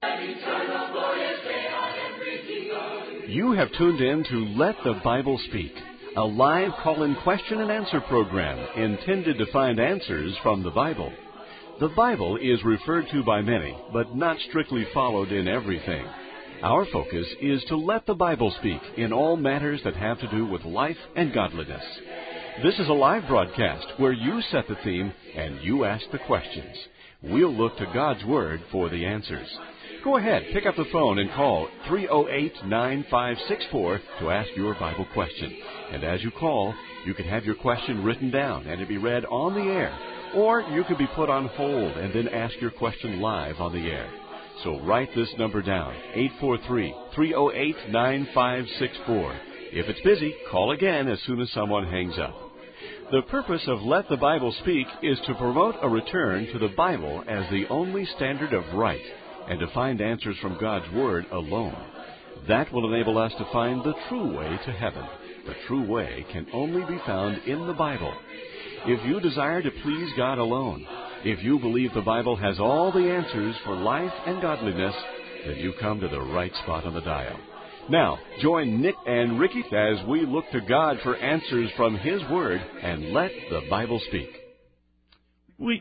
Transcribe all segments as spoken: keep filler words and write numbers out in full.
You have tuned in to Let the Bible Speak, a live call-in question and answer program intended to find answers from the Bible. The Bible is referred to by many, but not strictly followed in everything. Our focus is to let the Bible speak in all matters that have to do with life and godliness. This is a live broadcast where you set the theme and you ask the questions. We'll look to God's Word for the answers. Go ahead, pick up the phone and call three oh eight, nine five six four to ask your Bible question. And as you call, you can have your question written down and it'll be read on the air. Or you could be put on hold and then ask your question live on the air. So write this number down, eight four three, three oh eight, nine five six four. If it's busy, call again as soon as someone hangs up. The purpose of Let the Bible Speak is to promote a return to the Bible as the only standard of right, and to find answers from God's Word alone. That will enable us to find the true way to heaven. The true way can only be found in the Bible. If you desire to please God alone, if you believe the Bible has all the answers for life and godliness, then you come to the right spot on the dial. Now, join Nick and Ricky as we look to God for answers from His Word and let the Bible speak. We...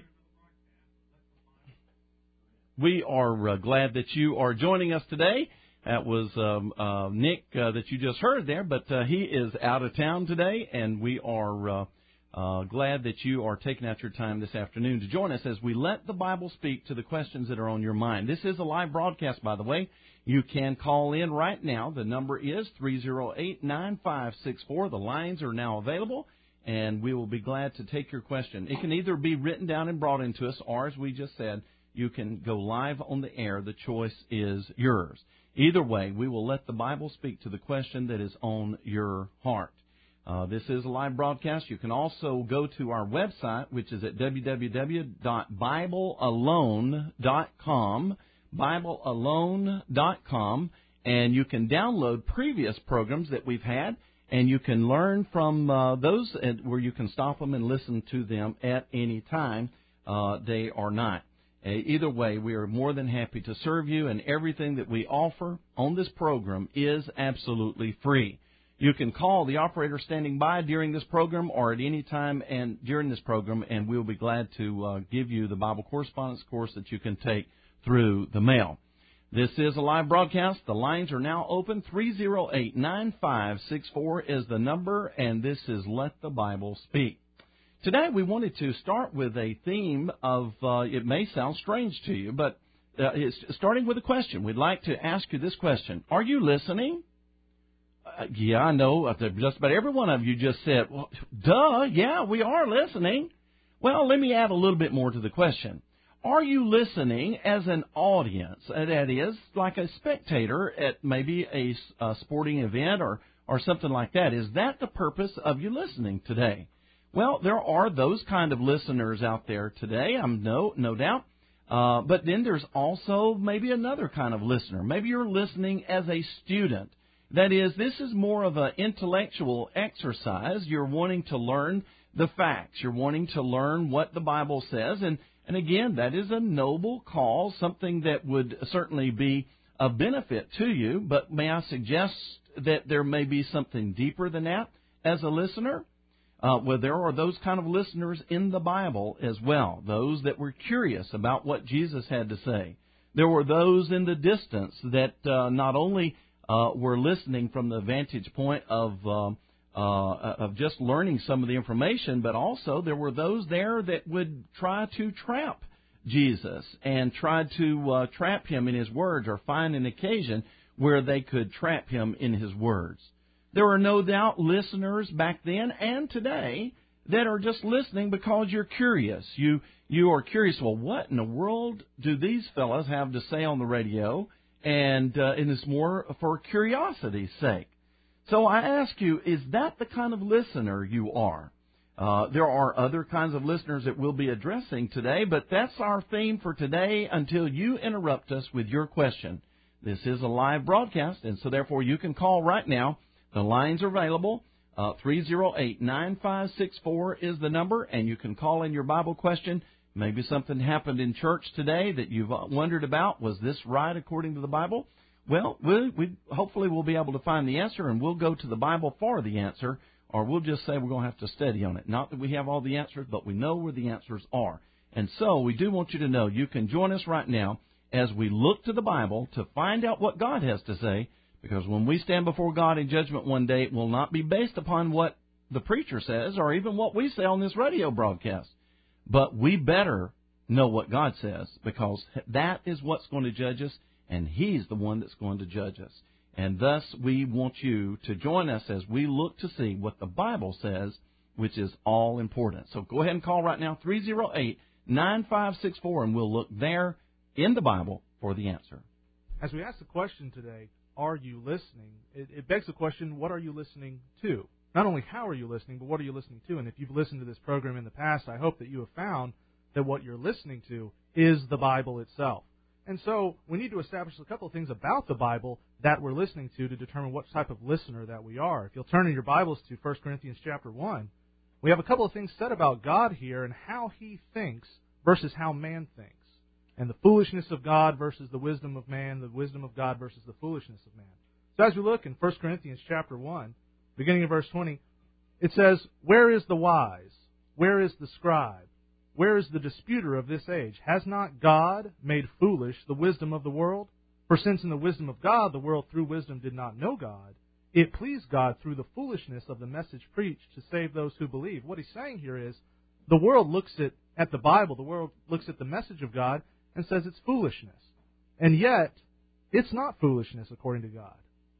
We are uh, glad that you are joining us today. That was um, uh, Nick uh, that you just heard there, but uh, he is out of town today, and we are uh, uh, glad that you are taking out your time this afternoon to join us as we let the Bible speak to the questions that are on your mind. This is a live broadcast, by the way. You can call in right now. The number is three oh eight, nine five six four. The lines are now available, and we will be glad to take your question. It can either be written down and brought into us, or as we just said, you can go live on the air. The choice is yours. Either way, we will let the Bible speak to the question that is on your heart. Uh, this is a live broadcast. You can also go to our website, which is at w w w dot bible alone dot com, bible alone dot com, and you can download previous programs that we've had, and you can learn from uh, those where you can stop them and listen to them at any time, uh, day or night. Either way, we are more than happy to serve you, and everything that we offer on this program is absolutely free. You can call the operator standing by during this program or at any time and during this program, and we'll be glad to uh, give you the Bible correspondence course that you can take through the mail. This is a live broadcast. The lines are now open. three oh eight, nine five six four is the number, and this is Let the Bible Speak. Today we wanted to start with a theme of, uh, it may sound strange to you, but uh, it's starting with a question. We'd like to ask you this question. Are you listening? Uh, yeah, I know. Just about every one of you just said, well, duh, yeah, we are listening. Well, let me add a little bit more to the question. Are you listening as an audience? That is, like a spectator at maybe a, a sporting event or, or something like that. Is that the purpose of you listening today? Well, there are those kind of listeners out there today, I'm no no doubt. Uh, but then there's also maybe another kind of listener. Maybe you're listening as a student. That is, this is more of an intellectual exercise. You're wanting to learn the facts. You're wanting to learn what the Bible says. And, and again, that is a noble call, something that would certainly be a benefit to you. But may I suggest that there may be something deeper than that as a listener? Uh, well, there are those kind of listeners in the Bible as well, those that were curious about what Jesus had to say. There were those in the distance that uh, not only uh, were listening from the vantage point of uh, uh, of just learning some of the information, but also there were those there that would try to trap Jesus and try to uh, trap Him in His words or find an occasion where they could trap Him in His words. There are no doubt listeners back then and today that are just listening because you're curious. You you are curious, well, what in the world do these fellas have to say on the radio? And, uh, and it's more for curiosity's sake. So I ask you, is that the kind of listener you are? Uh, there are other kinds of listeners that we'll be addressing today, but that's our theme for today until you interrupt us with your question. This is a live broadcast, and so therefore you can call right now. The lines are available. Uh, three oh eight, nine five six four is the number, and you can call in your Bible question. Maybe something happened in church today that you've wondered about. Was this right according to the Bible? Well, we, we hopefully we'll be able to find the answer, and we'll go to the Bible for the answer, or we'll just say we're going to have to study on it. Not that we have all the answers, but we know where the answers are. And so we do want you to know you can join us right now as we look to the Bible to find out what God has to say, because when we stand before God in judgment one day, it will not be based upon what the preacher says or even what we say on this radio broadcast. But we better know what God says, because that is what's going to judge us, and He's the one that's going to judge us. And thus, we want you to join us as we look to see what the Bible says, which is all important. So go ahead and call right now, three oh eight, nine five six four, and we'll look there in the Bible for the answer. As we ask the question today, are you listening? It, it begs the question, what are you listening to? Not only how are you listening, but what are you listening to? And if you've listened to this program in the past, I hope that you have found that what you're listening to is the Bible itself. And so we need to establish a couple of things about the Bible that we're listening to to determine what type of listener that we are. If you'll turn in your Bibles to First Corinthians chapter one, we have a couple of things said about God here and how He thinks versus how man thinks. And the foolishness of God versus the wisdom of man, the wisdom of God versus the foolishness of man. So as we look in First Corinthians chapter one, beginning of verse twenty, it says, "Where is the wise? Where is the scribe? Where is the disputer of this age? Has not God made foolish the wisdom of the world? For since in the wisdom of God the world through wisdom did not know God, it pleased God through the foolishness of the message preached to save those who believe." What he's saying here is, the world looks at, at the Bible, the world looks at the message of God and says it's foolishness. And yet, it's not foolishness according to God.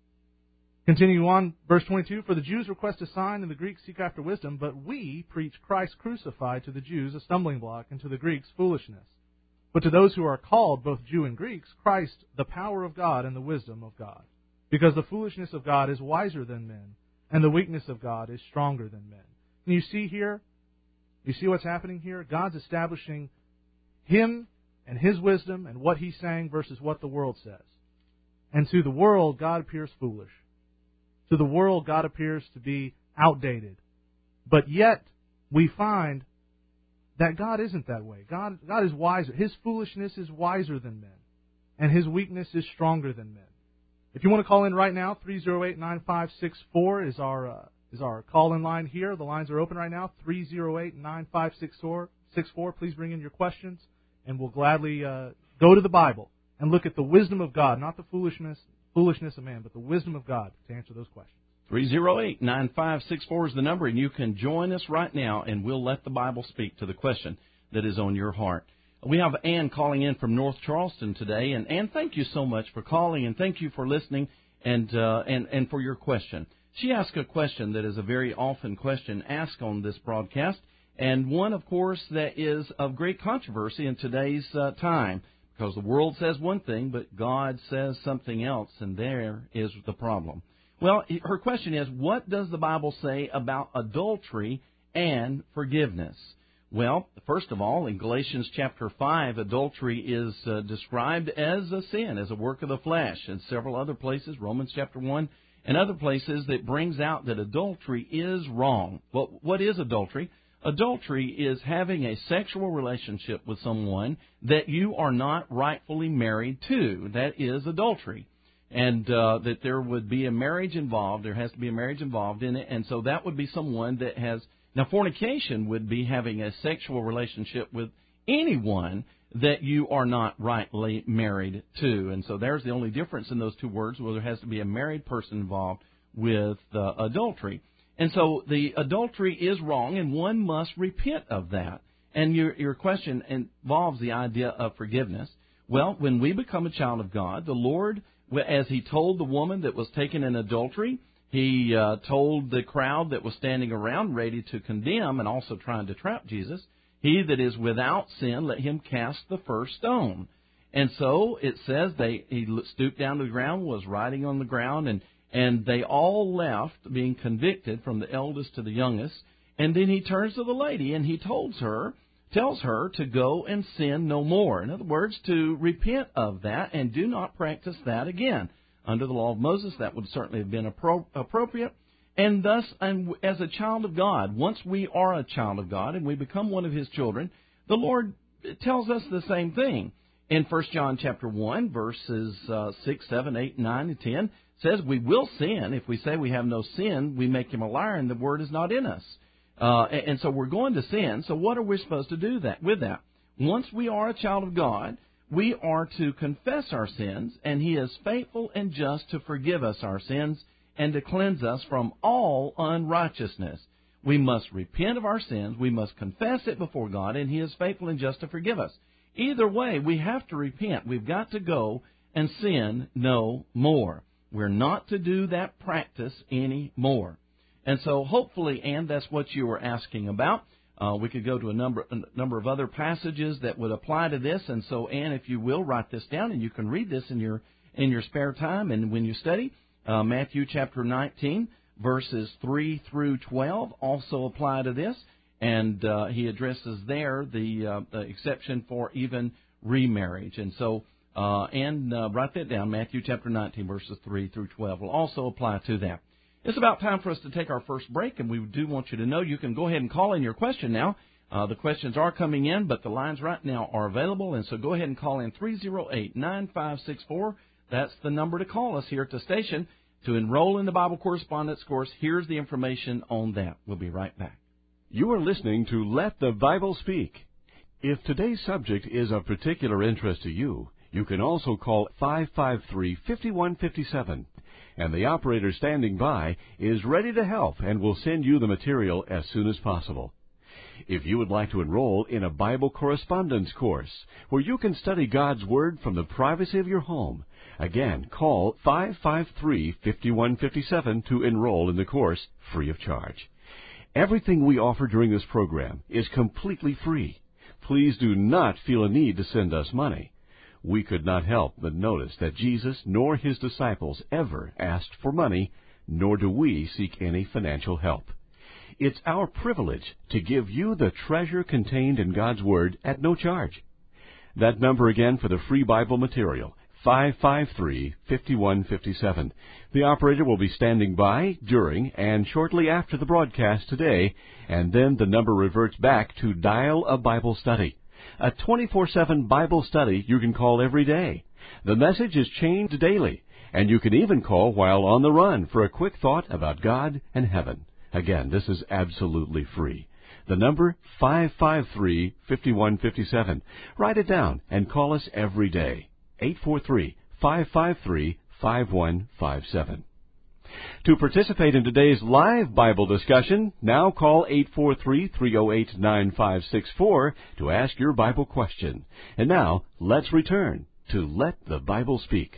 Continuing on, verse twenty-two, "For the Jews request a sign and the Greeks seek after wisdom, but we preach Christ crucified, to the Jews a stumbling block, and to the Greeks foolishness. But to those who are called, both Jew and Greeks, Christ the power of God and the wisdom of God. Because the foolishness of God is wiser than men, and the weakness of God is stronger than men." And you see here, you see what's happening here? God's establishing Him and His wisdom and what He's saying versus what the world says. And to the world, God appears foolish. To the world, God appears to be outdated. But yet, we find that God isn't that way. God, God is wiser. His foolishness is wiser than men, and His weakness is stronger than men. If you want to call in right now, three oh eight, nine five six four is our uh, is our call-in line here. The lines are open right now, three oh eight, nine five six four. Please bring in your questions, and we'll gladly uh, go to the Bible and look at the wisdom of God, not the foolishness foolishness of man, but the wisdom of God to answer those questions. three oh eight, nine five six four is the number, and you can join us right now, and we'll let the Bible speak to the question that is on your heart. We have Ann calling in from North Charleston today, and Ann, thank you so much for calling, and thank you for listening and uh, and, and for your question. She asked a question that is a very often question asked on this broadcast, and one, of course, that is of great controversy in today's uh, time. Because the world says one thing, but God says something else, and there is the problem. Well, her question is, what does the Bible say about adultery and forgiveness? Well, first of all, in Galatians chapter five, adultery is uh, described as a sin, as a work of the flesh. In several other places, Romans chapter one, and other places, that brings out that adultery is wrong. Well, what is adultery? Adultery is having a sexual relationship with someone that you are not rightfully married to. That is adultery. And uh, that there would be a marriage involved. There has to be a marriage involved in it. And so that would be someone that has... Now, fornication would be having a sexual relationship with anyone that you are not rightly married to. And so there's the only difference in those two words, where there has to be a married person involved with uh, adultery. And so the adultery is wrong, and one must repent of that. And your your question involves the idea of forgiveness. Well, when we become a child of God, the Lord, as He told the woman that was taken in adultery, He uh, told the crowd that was standing around ready to condemn and also trying to trap Jesus, "He that is without sin, let him cast the first stone." And so it says they he stooped down to the ground, was writing on the ground, and And they all left, being convicted from the eldest to the youngest. And then He turns to the lady and He tells her, tells her to go and sin no more. In other words, to repent of that and do not practice that again. Under the law of Moses, that would certainly have been appro- appropriate. And thus, and as a child of God, once we are a child of God and we become one of His children, the Lord tells us the same thing. In First John chapter one, verses uh, six, seven, eight, nine, and ten, says we will sin. If we say we have no sin, we make him a liar, and the word is not in us. Uh, and, and so we're going to sin. So what are we supposed to do that with that? Once we are a child of God, we are to confess our sins, and he is faithful and just to forgive us our sins and to cleanse us from all unrighteousness. We must repent of our sins. We must confess it before God, and he is faithful and just to forgive us. Either way, we have to repent. We've got to go and sin no more. We're not to do that practice anymore. And so hopefully, Ann, that's what you were asking about. Uh, we could go to a number a number of other passages that would apply to this. And so, Ann, if you will, write this down, and you can read this in your in your spare time and when you study. Uh, Matthew chapter nineteen, verses three through twelve also apply to this. And uh, he addresses there the, uh, the exception for even remarriage. And so, uh, and uh, write that down, Matthew chapter nineteen, verses three through twelve will also apply to that. It's about time for us to take our first break, and we do want you to know you can go ahead and call in your question now. Uh, the questions are coming in, but the lines right now are available, and so go ahead and call in three oh eight, nine five six four. That's the number to call us here at the station to enroll in the Bible Correspondence course. Here's the information on that. We'll be right back. You are listening to Let the Bible Speak. If today's subject is of particular interest to you, you can also call five five three, five one five seven, and the operator standing by is ready to help and will send you the material as soon as possible. If you would like to enroll in a Bible correspondence course where you can study God's Word from the privacy of your home, again, call five five three, five one five seven to enroll in the course free of charge. Everything we offer during this program is completely free. Please do not feel a need to send us money. We could not help but notice that Jesus nor his disciples ever asked for money, nor do we seek any financial help. It's our privilege to give you the treasure contained in God's Word at no charge. That number again for the free Bible material, five five three, five one five seven. The operator will be standing by during and shortly after the broadcast today, and then the number reverts back to dial a Bible study. A twenty-four seven Bible study you can call every day. The message is changed daily, and you can even call while on the run for a quick thought about God and heaven. Again, this is absolutely free. The number, five five three, five one five seven. Write it down and call us every day. eight four three, five five three, five one five seven. To participate in today's live Bible discussion, now call eight four three, three oh eight, nine five six four to ask your Bible question. And now, let's return to Let the Bible Speak.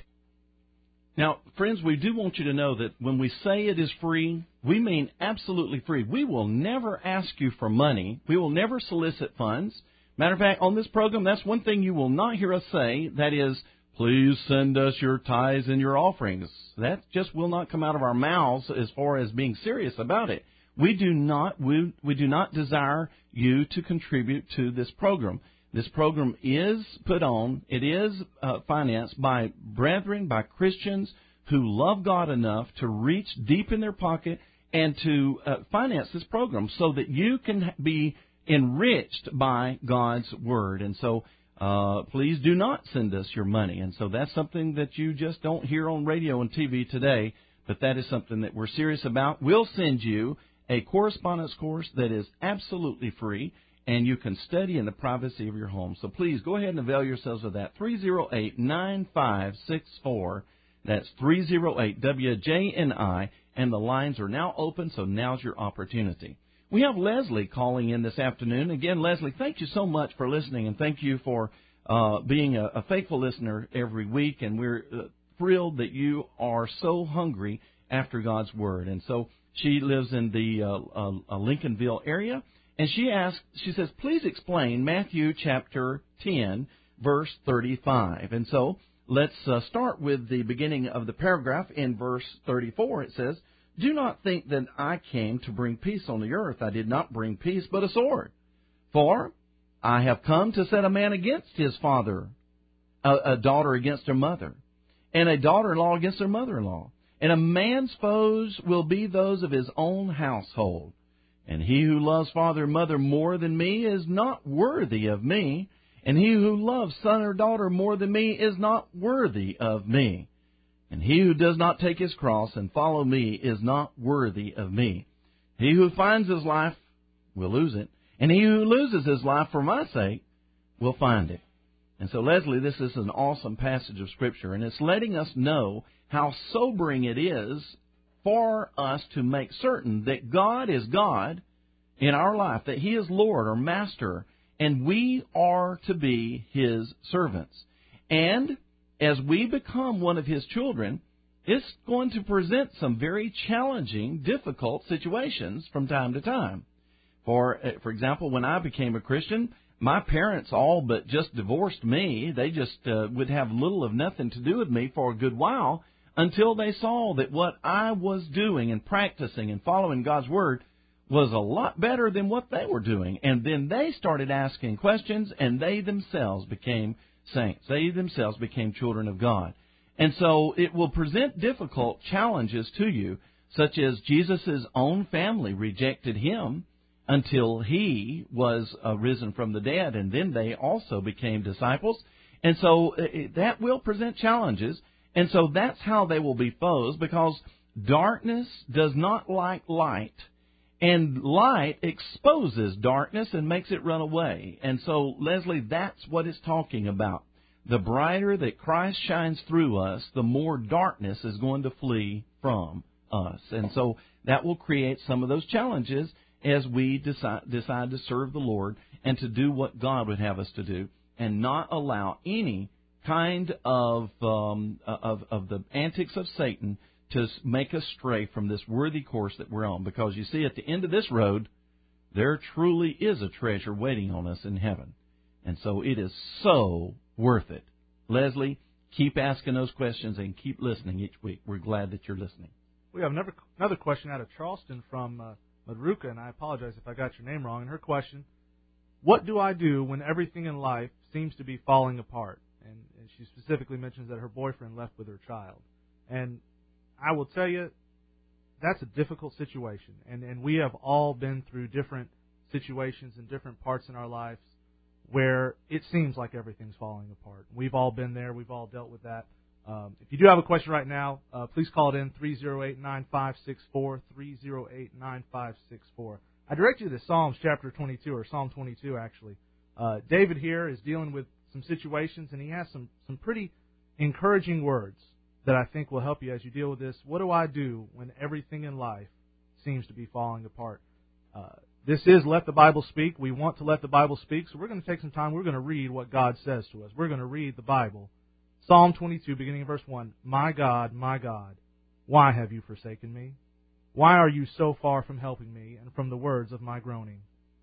Now, friends, we do want you to know that when we say it is free, we mean absolutely free. We will never ask you for money. We will never solicit funds. Matter of fact, on this program, that's one thing you will not hear us say, that is, please send us your tithes and your offerings. That just will not come out of our mouths as far as being serious about it. We do not we, we do not desire you to contribute to this program. This program is put on, it is uh, financed by brethren, by Christians who love God enough to reach deep in their pocket and to uh, finance this program so that you can be enriched by God's Word. And so Uh, please do not send us your money. And so that's something that you just don't hear on radio and T V today, but that is something that we're serious about. We'll send you a correspondence course that is absolutely free, and you can study in the privacy of your home. So please go ahead and avail yourselves of that. three oh eight, nine five six four. That's three oh eight W J N I, and the lines are now open, so now's your opportunity. We have Leslie calling in this afternoon. Again, Leslie, thank you so much for listening, and thank you for uh, being a, a faithful listener every week. And we're uh, thrilled that you are so hungry after God's Word. And so she lives in the uh, uh, Lincolnville area, and she asks, she says, please explain Matthew chapter ten, verse thirty-five. And so let's uh, start with the beginning of the paragraph. In verse thirty-four, it says, do not think that I came to bring peace on the earth. I did not bring peace, but a sword. For I have come to set a man against his father, a, a daughter against her mother, and a daughter-in-law against her mother-in-law. And a man's foes will be those of his own household. And he who loves father and mother more than me is not worthy of me. And he who loves son or daughter more than me is not worthy of me. And he who does not take his cross and follow me is not worthy of me. He who finds his life will lose it, and he who loses his life for my sake will find it. And so, Leslie, this is an awesome passage of Scripture, and it's letting us know how sobering it is for us to make certain that God is God in our life, that He is Lord or Master, and we are to be His servants. And as we become one of His children, it's going to present some very challenging, difficult situations from time to time. For, for example, when I became a Christian, my parents all but just divorced me. They just uh, would have little of nothing to do with me for a good while until they saw that what I was doing and practicing and following God's Word was a lot better than what they were doing. And then they started asking questions, and they themselves became saints. They themselves became children of God. And so it will present difficult challenges to you, such as Jesus' own family rejected Him until He was uh, risen from the dead, and then they also became disciples. And so uh, that will present challenges, and so that's how they will be foes, because darkness does not like light, and light exposes darkness and makes it run away. And so, Leslie, that's what it's talking about. The brighter that Christ shines through us, the more darkness is going to flee from us. And so that will create some of those challenges as we decide, decide to serve the Lord and to do what God would have us to do, and not allow any kind of um, of, of the antics of Satan to make us stray from this worthy course that we're on. Because you see, at the end of this road, there truly is a treasure waiting on us in heaven. And so it is so worth it. Leslie, keep asking those questions and keep listening each week. We're glad that you're listening. We have another, another question out of Charleston from uh, Madruka, and I apologize if I got your name wrong. And her question, what do I do when everything in life seems to be falling apart? And, and she specifically mentions that her boyfriend left with her child. And I will tell you, that's a difficult situation. And, and we have all been through different situations in different parts in our lives where it seems like everything's falling apart. We've all been there. We've all dealt with that. Um, if you do have a question right now, uh, please call it in, three oh eight, nine five six four, three oh eight, nine five six four. I direct you to Psalms chapter twenty-two, or Psalm twenty-two, actually. Uh, David here is dealing with some situations, and he has some, some pretty encouraging words that I think will help you as you deal with this. What do I do when everything in life seems to be falling apart? Uh, this is Let the Bible Speak. We want to let the Bible speak, so we're going to take some time. We're going to read what God says to us. We're going to read the Bible. Psalm twenty-two, beginning in verse one. My God, my God, why have you forsaken me? Why are you so far from helping me and from the words of my groaning?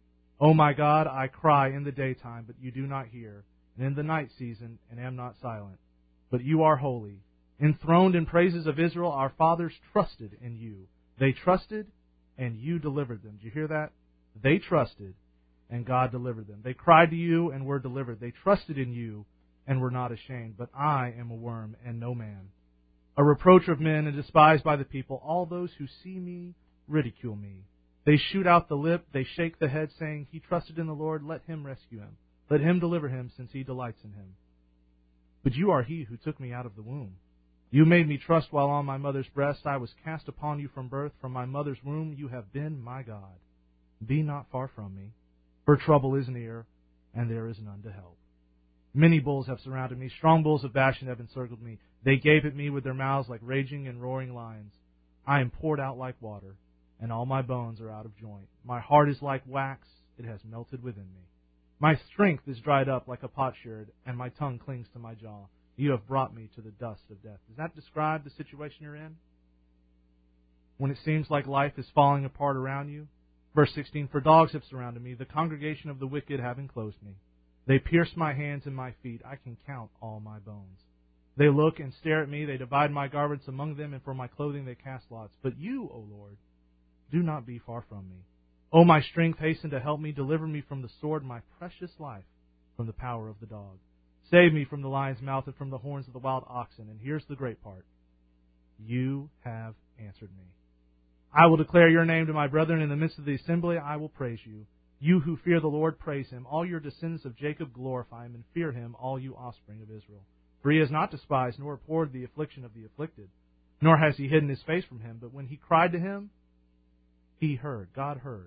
O my God, I cry in the daytime, but you do not hear, and in the night season, and am not silent. But you are holy. Enthroned in praises of Israel, our fathers trusted in you. They trusted, and you delivered them. Did you hear that? They trusted, and God delivered them. They cried to you, and were delivered. They trusted in you, and were not ashamed. But I am a worm, and no man, a reproach of men, and despised by the people. All those who see me ridicule me. They shoot out the lip, they shake the head, saying, He trusted in the Lord, let him rescue him. Let him deliver him, since he delights in him. But you are he who took me out of the womb. You made me trust while on my mother's breast. I was cast upon you from birth. From my mother's womb you have been my God. Be not far from me, for trouble is near, and there is none to help. Many bulls have surrounded me. Strong bulls of Bashan have encircled me. They gape at me with their mouths like raging and roaring lions. I am poured out like water, and all my bones are out of joint. My heart is like wax. It has melted within me. My strength is dried up like a potsherd, and my tongue clings to my jaw. You have brought me to the dust of death. Does that describe the situation you're in? When it seems like life is falling apart around you? Verse sixteen, For dogs have surrounded me. The congregation of the wicked have enclosed me. They pierce my hands and my feet. I can count all my bones. They look and stare at me. They divide my garments among them, and for my clothing they cast lots. But you, O Lord, do not be far from me. O my strength, hasten to help me. Deliver me from the sword, my precious life from the power of the dog. Save me from the lion's mouth and from the horns of the wild oxen. And here's the great part. You have answered me. I will declare your name to my brethren. In the midst of the assembly I will praise you. You who fear the Lord, praise Him. All your descendants of Jacob, glorify Him, and fear Him, all you offspring of Israel. For He has not despised nor abhorred the affliction of the afflicted, nor has He hidden His face from him. But when he cried to Him, He heard. God heard.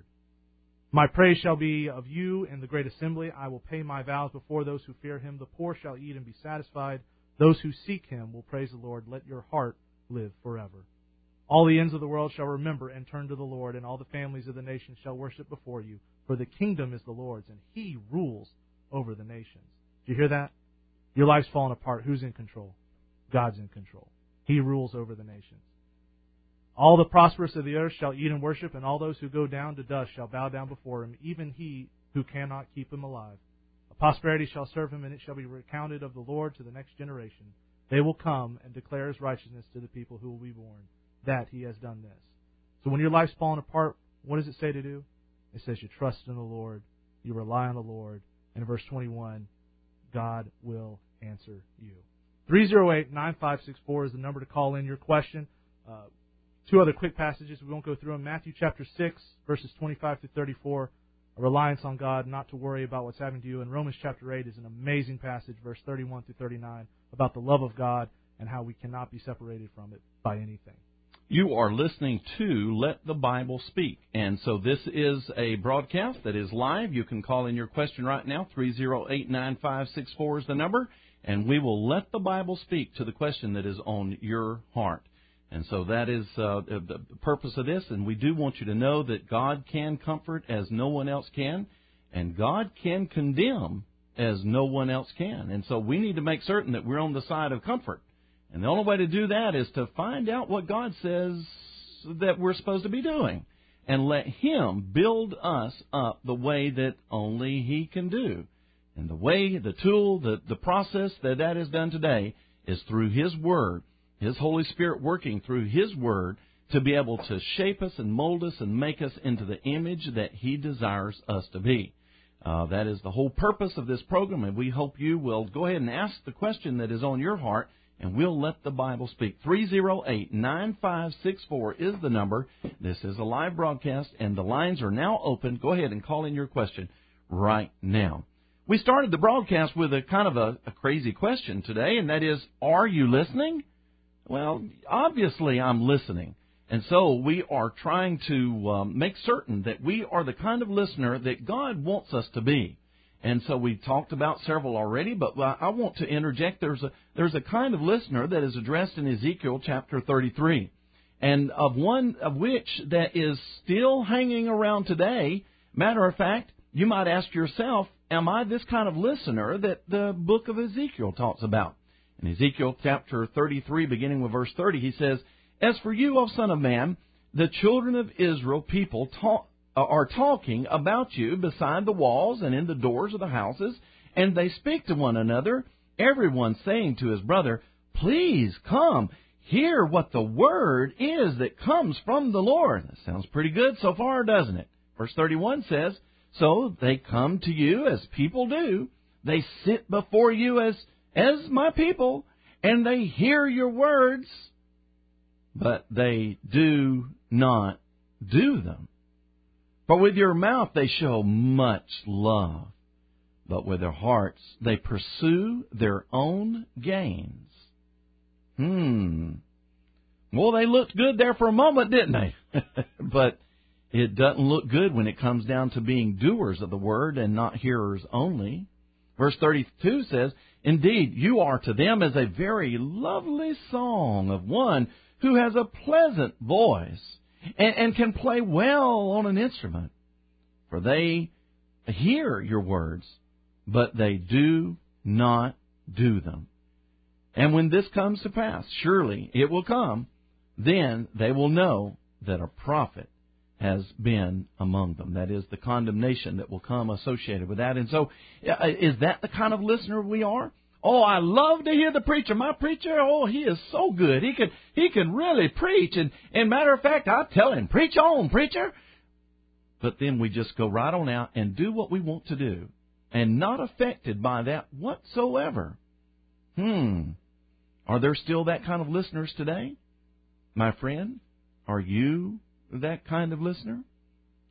My praise shall be of you in the great assembly. I will pay my vows before those who fear Him. The poor shall eat and be satisfied. Those who seek Him will praise the Lord. Let your heart live forever. All the ends of the world shall remember and turn to the Lord, and all the families of the nations shall worship before you. For the kingdom is the Lord's, and He rules over the nations. Do you hear that? Your life's falling apart. Who's in control? God's in control. He rules over the nations. All the prosperous of the earth shall eat and worship, and all those who go down to dust shall bow down before Him, even he who cannot keep him alive. A posterity shall serve Him, and it shall be recounted of the Lord to the next generation. They will come and declare His righteousness to the people who will be born, that He has done this. So when your life's falling apart, what does it say to do? It says you trust in the Lord, you rely on the Lord, and in verse twenty-one, God will answer you. three oh eight, nine five six four is the number to call in your question. Uh, two other quick passages, we won't go through them. Matthew chapter six, verses twenty-five to thirty-four, a reliance on God, not to worry about what's happening to you. And Romans chapter eight is an amazing passage, verse thirty-one through thirty-nine, about the love of God and how we cannot be separated from it by anything. You are listening to Let the Bible Speak. And so this is a broadcast that is live. You can call in your question right now. three oh eight, nine five six four is the number. And we will let the Bible speak to the question that is on your heart. And so that is uh, the purpose of this. And we do want you to know that God can comfort as no one else can. And God can condemn as no one else can. And so we need to make certain that we're on the side of comfort. And the only way to do that is to find out what God says that we're supposed to be doing and let Him build us up the way that only He can do. And the way, the tool, the, the process that that is done today is through His Word, His Holy Spirit working through His Word to be able to shape us and mold us and make us into the image that He desires us to be. Uh, that is the whole purpose of this program, and we hope you will go ahead and ask the question that is on your heart, and we'll let the Bible speak. three oh eight, nine five six four is the number. This is a live broadcast, and the lines are now open. Go ahead and call in your question right now. We started the broadcast with a kind of a, a crazy question today, and that is, are you listening? Well, obviously I'm listening. And so we are trying to um, make certain that we are the kind of listener that God wants us to be. And so we talked about several already, but I want to interject. There's a there's a kind of listener that is addressed in Ezekiel chapter thirty-three, and of one of which that is still hanging around today. Matter of fact, you might ask yourself, am I this kind of listener that the book of Ezekiel talks about? In Ezekiel chapter thirty-three, beginning with verse thirty, he says, "As for you, O son of man, the children of Israel people talk. are talking about you beside the walls and in the doors of the houses, and they speak to one another, everyone saying to his brother, 'Please come, hear what the word is that comes from the Lord.'" That sounds pretty good so far, doesn't it? Verse thirty-one says, "So they come to you as people do. They sit before you as, as my people, and they hear your words, but they do not do them. For with your mouth they show much love, but with their hearts they pursue their own gains." Hmm. Well, they looked good there for a moment, didn't they? But it doesn't look good when it comes down to being doers of the word and not hearers only. Verse thirty-two says, "Indeed, you are to them as a very lovely song of one who has a pleasant voice, And, and can play well on an instrument. For they hear your words, but they do not do them. And when this comes to pass, surely it will come, then they will know that a prophet has been among them." That is the condemnation that will come associated with that. And so, is that the kind of listener we are? "Oh, I love to hear the preacher. My preacher, oh, he is so good. He can he can really preach. And, and matter of fact, I tell him, preach on, preacher." But then we just go right on out and do what we want to do and not affected by that whatsoever. Hmm. Are there still that kind of listeners today? My friend, are you that kind of listener?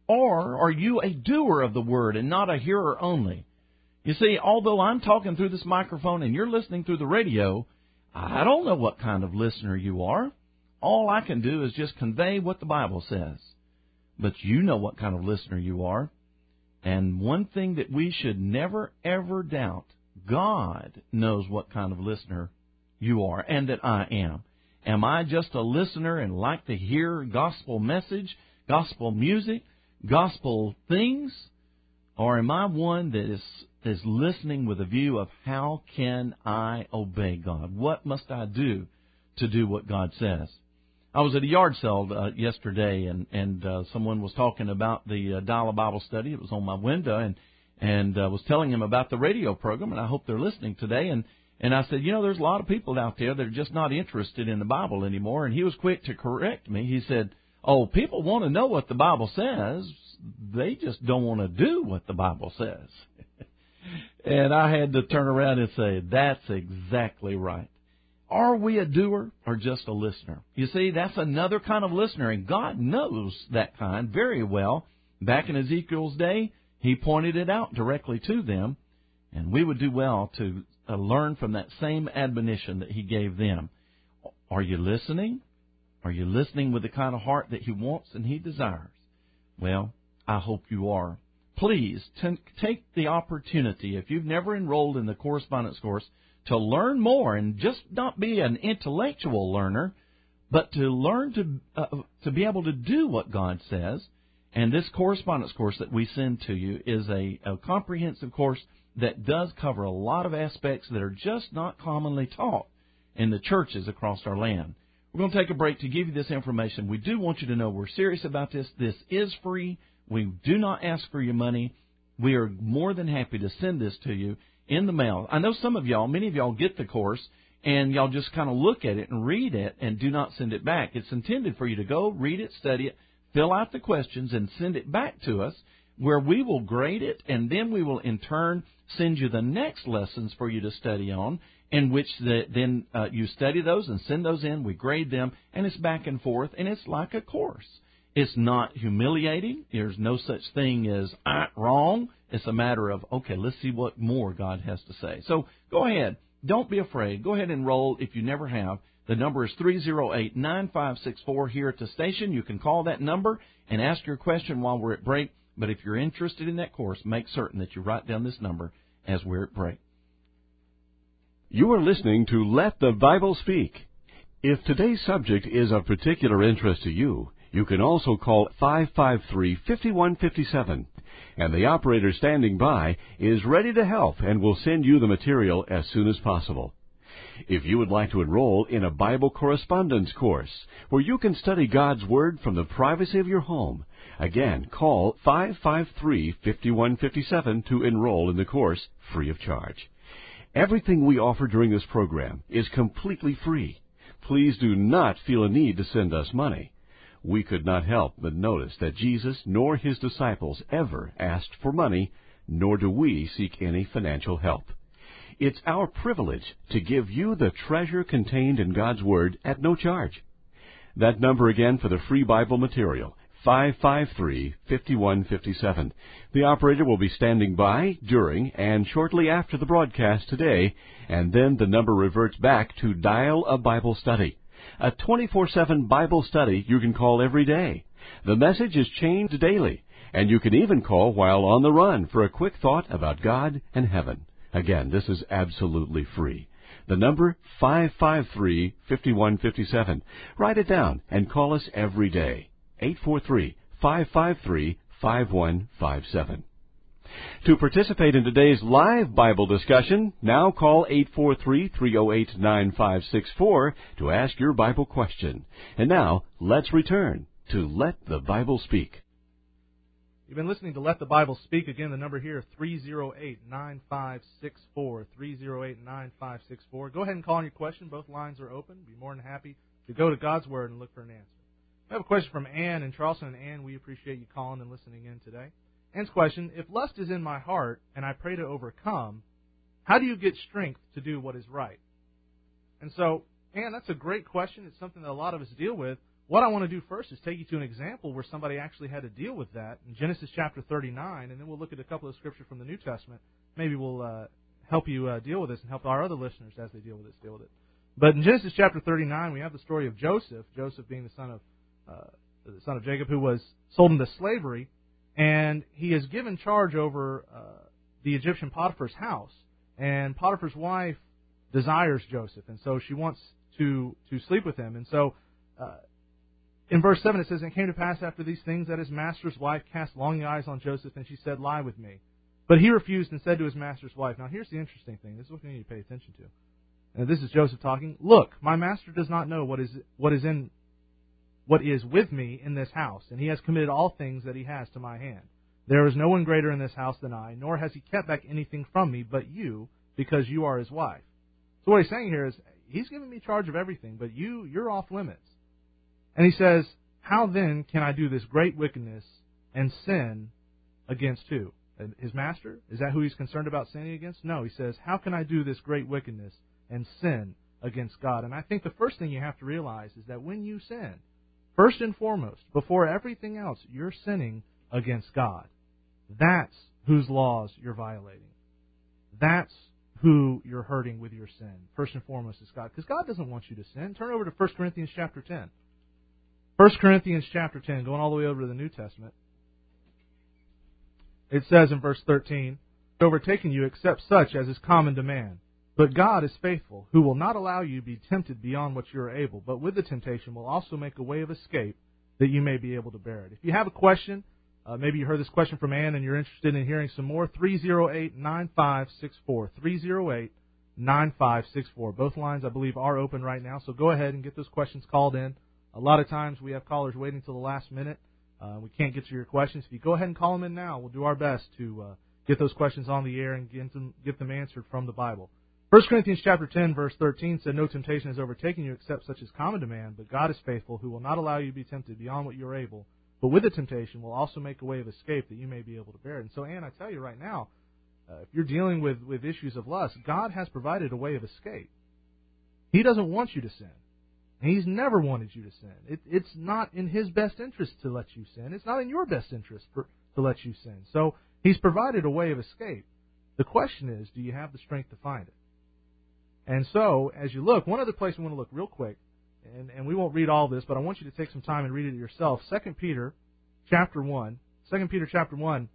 Or are you a doer of the Word and not a hearer only? You see, although I'm talking through this microphone and you're listening through the radio, I don't know what kind of listener you are. All I can do is just convey what the Bible says. But you know what kind of listener you are. And one thing that we should never, ever doubt, God knows what kind of listener you are and that I am. Am I just a listener and like to hear gospel message, gospel music, gospel things? Or am I one that is, is listening with a view of how can I obey God? What must I do to do what God says? I was at a yard sale uh, yesterday, and and uh, someone was talking about the uh, Dial a Bible Study. It was on my window, and and uh, was telling him about the radio program, and I hope they're listening today. And and I said, you know, there's a lot of people out there that are just not interested in the Bible anymore. And he was quick to correct me. He said, oh, people want to know what the Bible says. They just don't want to do what the Bible says. And I had to turn around and say, that's exactly right. Are we a doer or just a listener? You see, that's another kind of listener, and God knows that kind very well. Back in Ezekiel's day, He pointed it out directly to them, and we would do well to uh, learn from that same admonition that He gave them. Are you listening? Are you listening with the kind of heart that He wants and He desires? Well, I hope you are. Please t- take the opportunity, if you've never enrolled in the correspondence course, to learn more and just not be an intellectual learner, but to learn to uh, to be able to do what God says. And this correspondence course that we send to you is a, a comprehensive course that does cover a lot of aspects that are just not commonly taught in the churches across our land. We're going to take a break to give you this information. We do want you to know we're serious about this. This is free. We do not ask for your money. We are more than happy to send this to you in the mail. I know some of y'all, many of y'all get the course, and y'all just kind of look at it and read it and do not send it back. It's intended for you to go, read it, study it, fill out the questions, and send it back to us, where we will grade it, and then we will in turn send you the next lessons for you to study on, in which the, then uh, you study those and send those in. We grade them, and it's back and forth, and it's like a course. It's not humiliating. There's no such thing as ah, wrong. It's a matter of, okay, let's see what more God has to say. So go ahead. Don't be afraid. Go ahead and enroll if you never have. The number is three oh eight, nine five six four here at the station. You can call that number and ask your question while we're at break. But if you're interested in that course, make certain that you write down this number as we're at break. You are listening to Let the Bible Speak. If today's subject is of particular interest to you, you can also call five five three, five one five seven, and the operator standing by is ready to help and will send you the material as soon as possible. If you would like to enroll in a Bible correspondence course where you can study God's Word from the privacy of your home, again, call five five three, five one five seven to enroll in the course free of charge. Everything we offer during this program is completely free. Please do not feel a need to send us money. We could not help but notice that Jesus nor His disciples ever asked for money, nor do we seek any financial help. It's our privilege to give you the treasure contained in God's Word at no charge. That number again for the free Bible material, five five three, five one five seven. The operator will be standing by during and shortly after the broadcast today, and then the number reverts back to Dial a Bible Study. A twenty-four seven Bible study you can call every day. The message is changed daily, and you can even call while on the run for a quick thought about God and heaven. Again, this is absolutely free. The number, five five three, five one five seven. Write it down and call us every day. eight four three, five five three, five one five seven. To participate in today's live Bible discussion, now call eight four three, three oh eight, nine five six four to ask your Bible question. And now, let's return to Let the Bible Speak. You've been listening to Let the Bible Speak. Again, the number here, three oh eight, nine five six four, three oh eight, nine five six four. Go ahead and call on your question. Both lines are open. Be more than happy to go to God's Word and look for an answer. I have a question from Ann in Charleston. And Ann, we appreciate you calling and listening in today. Ann's question, if lust is in my heart and I pray to overcome, how do you get strength to do what is right? And so, Ann, that's a great question. It's something that a lot of us deal with. what I want to do first is take you to an example where somebody actually had to deal with that in Genesis chapter thirty-nine, and then we'll look at a couple of scriptures from the New Testament. Maybe we'll uh, help you uh, deal with this and help our other listeners as they deal with this, deal with it. But in Genesis chapter thirty-nine, we have the story of Joseph, Joseph being the son of uh, the son of Jacob, who was sold into slavery, and he is given charge over uh, the Egyptian Potiphar's house. And Potiphar's wife desires Joseph, and so she wants to to sleep with him. And so uh, in verse seven it says, "And it came to pass after these things that his master's wife cast longing eyes on Joseph, and she said, 'Lie with me.' But he refused and said to his master's wife," now here's the interesting thing, this is what we need to pay attention to. And this is Joseph talking, "Look, my master does not know what is what is in what is with me in this house, and he has committed all things that he has to my hand. There is no one greater in this house than I, nor has he kept back anything from me but you, because you are his wife." So what he's saying here is, he's given me charge of everything, but you, you're off limits. And he says, "How then can I do this great wickedness and sin against who? His master? Is that who he's concerned about sinning against? No, he says, how can I do this great wickedness and sin against God?" And I think the first thing you have to realize is that when you sin, first and foremost, before everything else, you're sinning against God. That's whose laws you're violating. That's who you're hurting with your sin. First and foremost is God. Because God doesn't want you to sin. Turn over to First Corinthians chapter ten. First Corinthians chapter ten, going all the way over to the New Testament. It says in verse thirteen, "Overtaken you except such as is common to man. But God is faithful, who will not allow you to be tempted beyond what you are able, but with the temptation will also make a way of escape that you may be able to bear it." If you have a question, uh, maybe you heard this question from Ann and you're interested in hearing some more, three oh eight, nine five six four, three oh eight, nine five six four. Both lines, I believe, are open right now, so go ahead and get those questions called in. A lot of times we have callers waiting till the last minute. Uh, we can't get to your questions. If you go ahead and call them in now, we'll do our best to uh, get those questions on the air and get them, get them answered from the Bible. First Corinthians chapter ten, verse thirteen said, "No temptation has overtaken you except such as common to man, but God is faithful, who will not allow you to be tempted beyond what you are able, but with the temptation will also make a way of escape that you may be able to bear it." And so, Ann, I tell you right now, uh, if you're dealing with, with issues of lust, God has provided a way of escape. He doesn't want you to sin. And He's never wanted you to sin. It, it's not in His best interest to let you sin. It's not in your best interest for, to let you sin. So He's provided a way of escape. The question is, do you have the strength to find it? And so, as you look, one other place we want to look real quick, and, and we won't read all this, but I want you to take some time and read it yourself. Second Peter chapter one. Second Peter chapter one,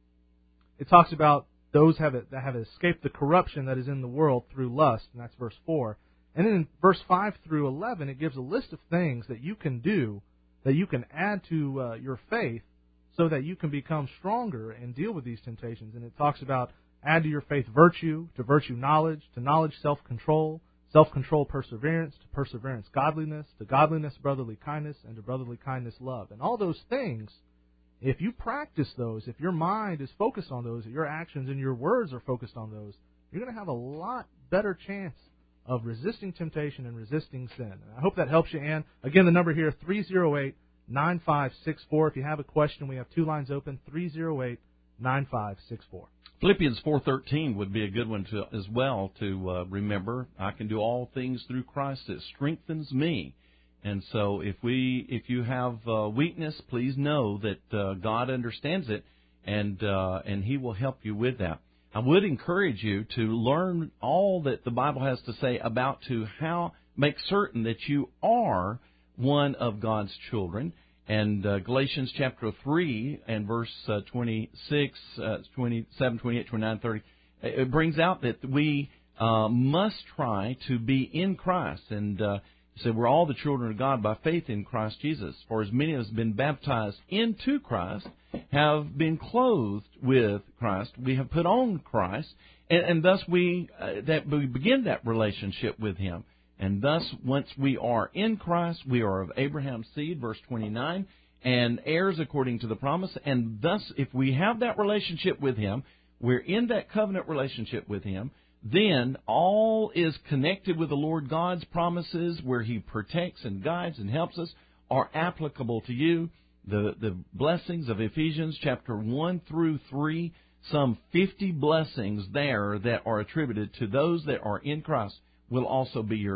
it talks about those have it, that have escaped the corruption that is in the world through lust, and that's verse four. And then in verse five through eleven, it gives a list of things that you can do, that you can add to uh, your faith so that you can become stronger and deal with these temptations. And it talks about add to your faith virtue, to virtue knowledge, to knowledge self-control, self-control perseverance, to perseverance godliness, to godliness brotherly kindness, and to brotherly kindness love. And all those things, if you practice those, if your mind is focused on those, if your actions and your words are focused on those, you're going to have a lot better chance of resisting temptation and resisting sin. And I hope that helps you, Ann. Again, the number here, three oh eight, nine five six four. If you have a question, we have two lines open, three oh eight, nine five six four. Philippians four thirteen would be a good one to, as well to uh, remember. I can do all things through Christ that strengthens me. And so if we, if you have uh, weakness, please know that uh, God understands it, and uh, and He will help you with that. I would encourage you to learn all that the Bible has to say about to how make certain that you are one of God's children. And uh, Galatians chapter three and verse uh, twenty-six, uh, twenty-seven, twenty-eight, twenty-nine, thirty, it brings out that we uh, must try to be in Christ. And uh, so we're all the children of God by faith in Christ Jesus. For as many as have been baptized into Christ have been clothed with Christ. We have put on Christ, and, and thus we uh, that we begin that relationship with Him. And thus, once we are in Christ, we are of Abraham's seed, verse twenty-nine, and heirs according to the promise. And thus, if we have that relationship with Him, we're in that covenant relationship with Him, then all is connected with the Lord God's promises, where He protects and guides and helps us, are applicable to you. The, the blessings of Ephesians chapter one through three, some fifty blessings there that are attributed to those that are in Christ, will also be yours.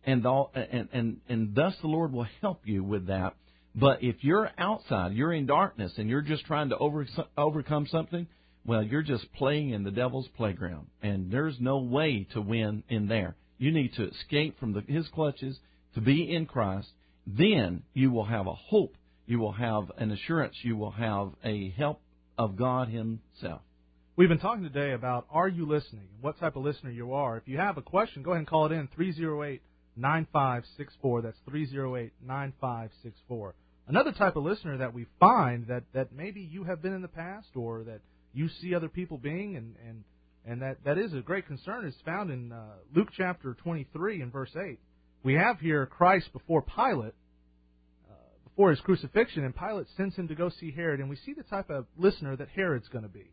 and, the, and, and, and thus the Lord will help you with that. But if you're outside, you're in darkness, and you're just trying to over, overcome something, well, you're just playing in the devil's playground, and there's no way to win in there. You need to escape from the, his clutches, to be in Christ. Then you will have a hope. You will have an assurance. You will have a help of God himself. We've been talking today about, are you listening? What type of listener you are. If you have a question, go ahead and call it in, three oh eight, nine five six four. That's three oh eight, nine five six four. Another type of listener that we find that, that maybe you have been in the past, or that you see other people being, and, and, and that, that is a great concern, is found in uh, Luke chapter twenty-three and verse eight. We have here Christ before Pilate, uh, before his crucifixion, and Pilate sends him to go see Herod, and we see the type of listener that Herod's going to be.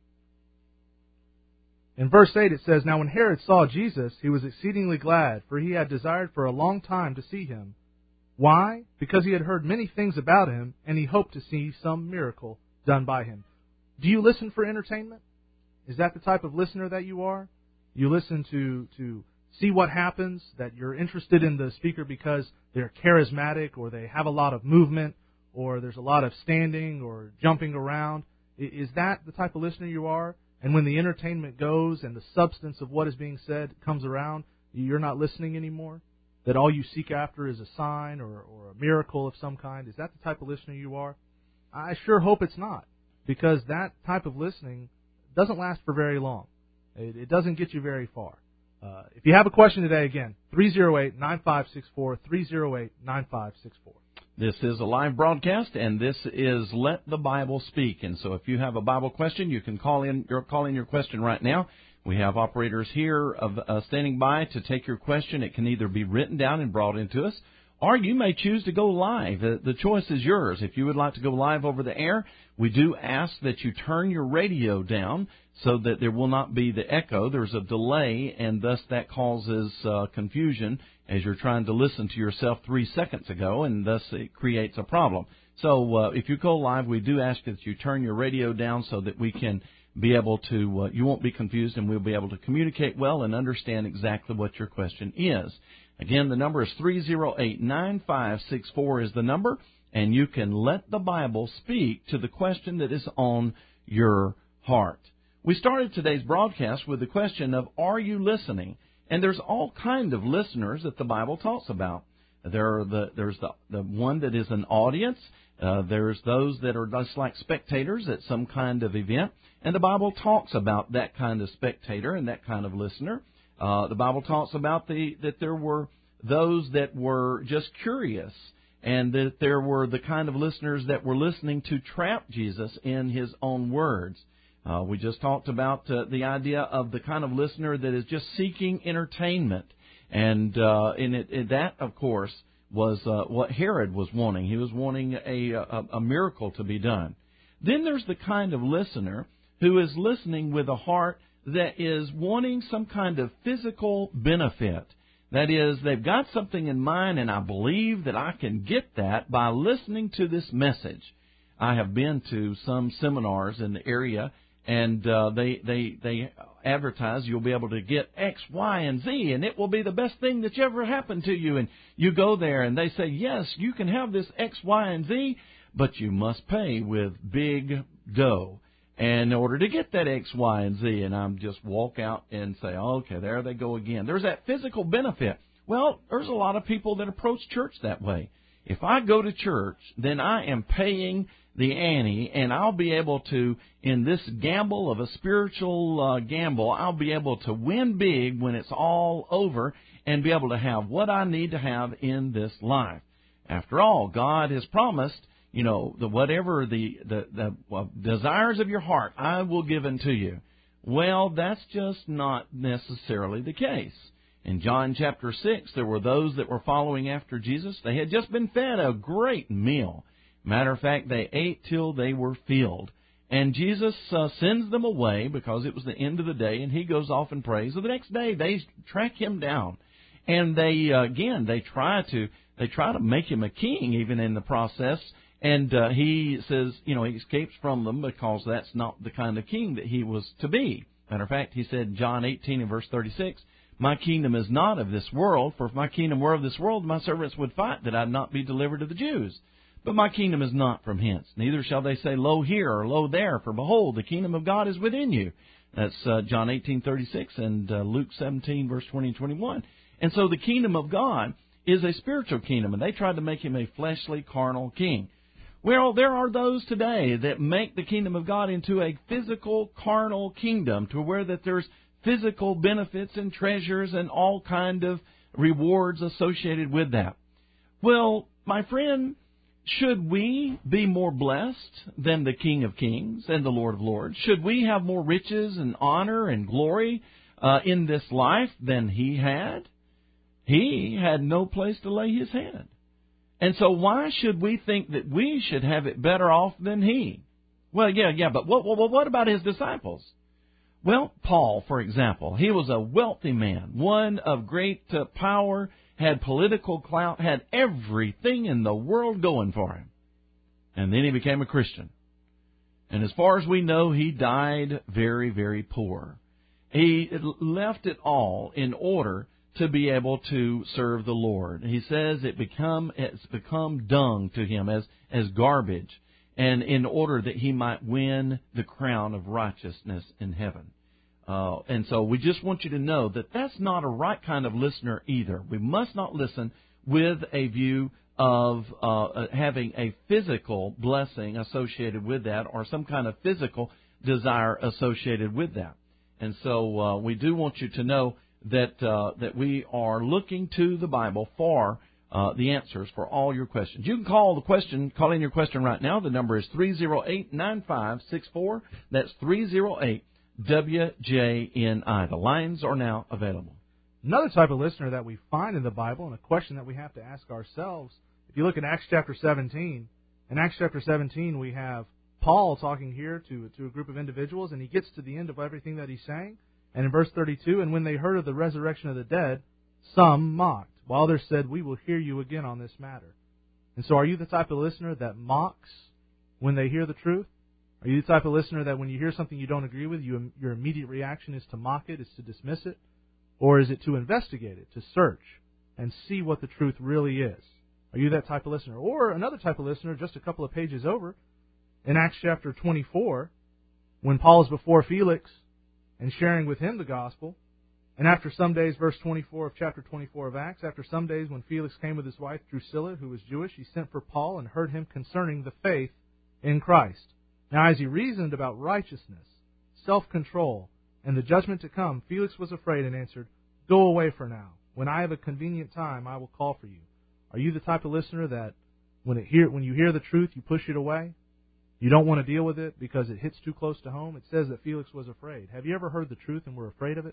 In verse eight it says, "Now when Herod saw Jesus, he was exceedingly glad, for he had desired for a long time to see him. Why? Because he had heard many things about him, and he hoped to see some miracle done by him." Do you listen for entertainment? Is that the type of listener that you are? You listen to, to see what happens, that you're interested in the speaker because they're charismatic, or they have a lot of movement, or there's a lot of standing or jumping around. Is that the type of listener you are? And when the entertainment goes and the substance of what is being said comes around, you're not listening anymore? That all you seek after is a sign or, or a miracle of some kind? Is that the type of listener you are? I sure hope it's not, because that type of listening doesn't last for very long. It, it doesn't get you very far. Uh, if you have a question today, again, three oh eight, nine five six four, three oh eight, nine five six four. This is a live broadcast, and this is Let the Bible Speak. And so if you have a Bible question, you can call in. You're calling your question right now. We have operators here of, uh, standing by to take your question. It can either be written down and brought into us, or you may choose to go live. The, the choice is yours. If you would like to go live over the air, we do ask that you turn your radio down so that there will not be the echo. There's a delay, and thus that causes uh, confusion as you're trying to listen to yourself three seconds ago, and thus it creates a problem. So uh, if you go live, we do ask that you turn your radio down so that we can be able to, uh, you won't be confused, and we'll be able to communicate well and understand exactly what your question is. Again, the number is three oh eight, nine five six four is the number, and you can let the Bible speak to the question that is on your heart. We started today's broadcast with the question of, are you listening? And there's all kind of listeners that the Bible talks about. There are the, there's the, the one that is an audience. Uh, there's those that are just like spectators at some kind of event. And the Bible talks about that kind of spectator and that kind of listener. Uh, the Bible talks about the that there were those that were just curious, and that there were the kind of listeners that were listening to trap Jesus in his own words. Uh, we just talked about uh, the idea of the kind of listener that is just seeking entertainment. And uh, in it, in that, of course, was uh, what Herod was wanting. He was wanting a, a, a miracle to be done. Then there's the kind of listener who is listening with a heart that is wanting some kind of physical benefit. That is, they've got something in mind, and I believe that I can get that by listening to this message. I have been to some seminars in the area, and uh, they, they, they advertise you'll be able to get X, Y, and Z, and it will be the best thing that's ever happened to you. And you go there, and they say, yes, you can have this X, Y, and Z, but you must pay with big dough. And in order to get that X, Y, and Z, and I'm just walk out and say, okay, there they go again. There's that physical benefit. Well, there's a lot of people that approach church that way. If I go to church, then I am paying the ante, and I'll be able to, in this gamble of a spiritual uh, gamble, I'll be able to win big when it's all over and be able to have what I need to have in this life. After all, God has promised, you know, the whatever the, the, the well, desires of your heart, I will give unto you. Well, that's just not necessarily the case. In John chapter six, there were those that were following after Jesus. They had just been fed a great meal. Matter of fact, they ate till they were filled. And Jesus uh, sends them away because it was the end of the day, and he goes off and prays. So the next day, they track him down. And they, uh, again, they try to they try to make him a king even in the process. And uh, he says, you know, he escapes from them because that's not the kind of king that he was to be. Matter of fact, he said, John eighteen and verse thirty-six, My kingdom is not of this world, for if my kingdom were of this world, my servants would fight that I not be delivered to the Jews. But my kingdom is not from hence. Neither shall they say, Lo here, or Lo there, for behold, the kingdom of God is within you. That's uh, John eighteen thirty-six and uh, Luke seventeen, verse twenty and twenty-one. And so the kingdom of God is a spiritual kingdom, and they tried to make him a fleshly, carnal king. Well, there are those today that make the kingdom of God into a physical, carnal kingdom, to where that there's physical benefits and treasures and all kind of rewards associated with that. Well, my friend, should we be more blessed than the King of Kings and the Lord of Lords? Should we have more riches and honor and glory uh, in this life than he had? He had no place to lay his head. And so why should we think that we should have it better off than he? Well, yeah, yeah, but what, what, what about his disciples? Well, Paul, for example, he was a wealthy man, one of great uh, power, had political clout, had everything in the world going for him. And then he became a Christian. And as far as we know, he died very, very poor. He left it all in order to be able to serve the Lord. He says it become it's become dung to him, as, as garbage, and in order that he might win the crown of righteousness in heaven. Uh, and so we just want you to know that that's not a right kind of listener either. We must not listen with a view of uh, having a physical blessing associated with that, or some kind of physical desire associated with that. And so uh, we do want you to know that uh, that we are looking to the Bible for uh, the answers for all your questions. You can call the question, call in your question right now. The number is three oh eight, nine five six four. That's three oh eight W J N I. The lines are now available. Another type of listener that we find in the Bible, and a question that we have to ask ourselves, if you look at Acts chapter seventeen, in Acts chapter seventeen we have Paul talking here to, to a group of individuals, and he gets to the end of everything that he's saying. And in verse thirty-two, and when they heard of the resurrection of the dead, some mocked, while others said, we will hear you again on this matter. And so are you the type of listener that mocks when they hear the truth? Are you the type of listener that when you hear something you don't agree with, you, your immediate reaction is to mock it, is to dismiss it? Or is it to investigate it, to search and see what the truth really is? Are you that type of listener? Or another type of listener, just a couple of pages over, in Acts chapter twenty-four, when Paul is before Felix and sharing with him the gospel, and after some days, verse twenty-four of chapter twenty-four of Acts, after some days when Felix came with his wife Drusilla, who was Jewish, he sent for Paul and heard him concerning the faith in Christ. Now as he reasoned about righteousness, self-control, and the judgment to come, Felix was afraid and answered, Go away for now. When I have a convenient time, I will call for you. Are you the type of listener that when it hear, when you hear the truth, you push it away? You don't want to deal with it because it hits too close to home? It says that Felix was afraid. Have you ever heard the truth and were afraid of it?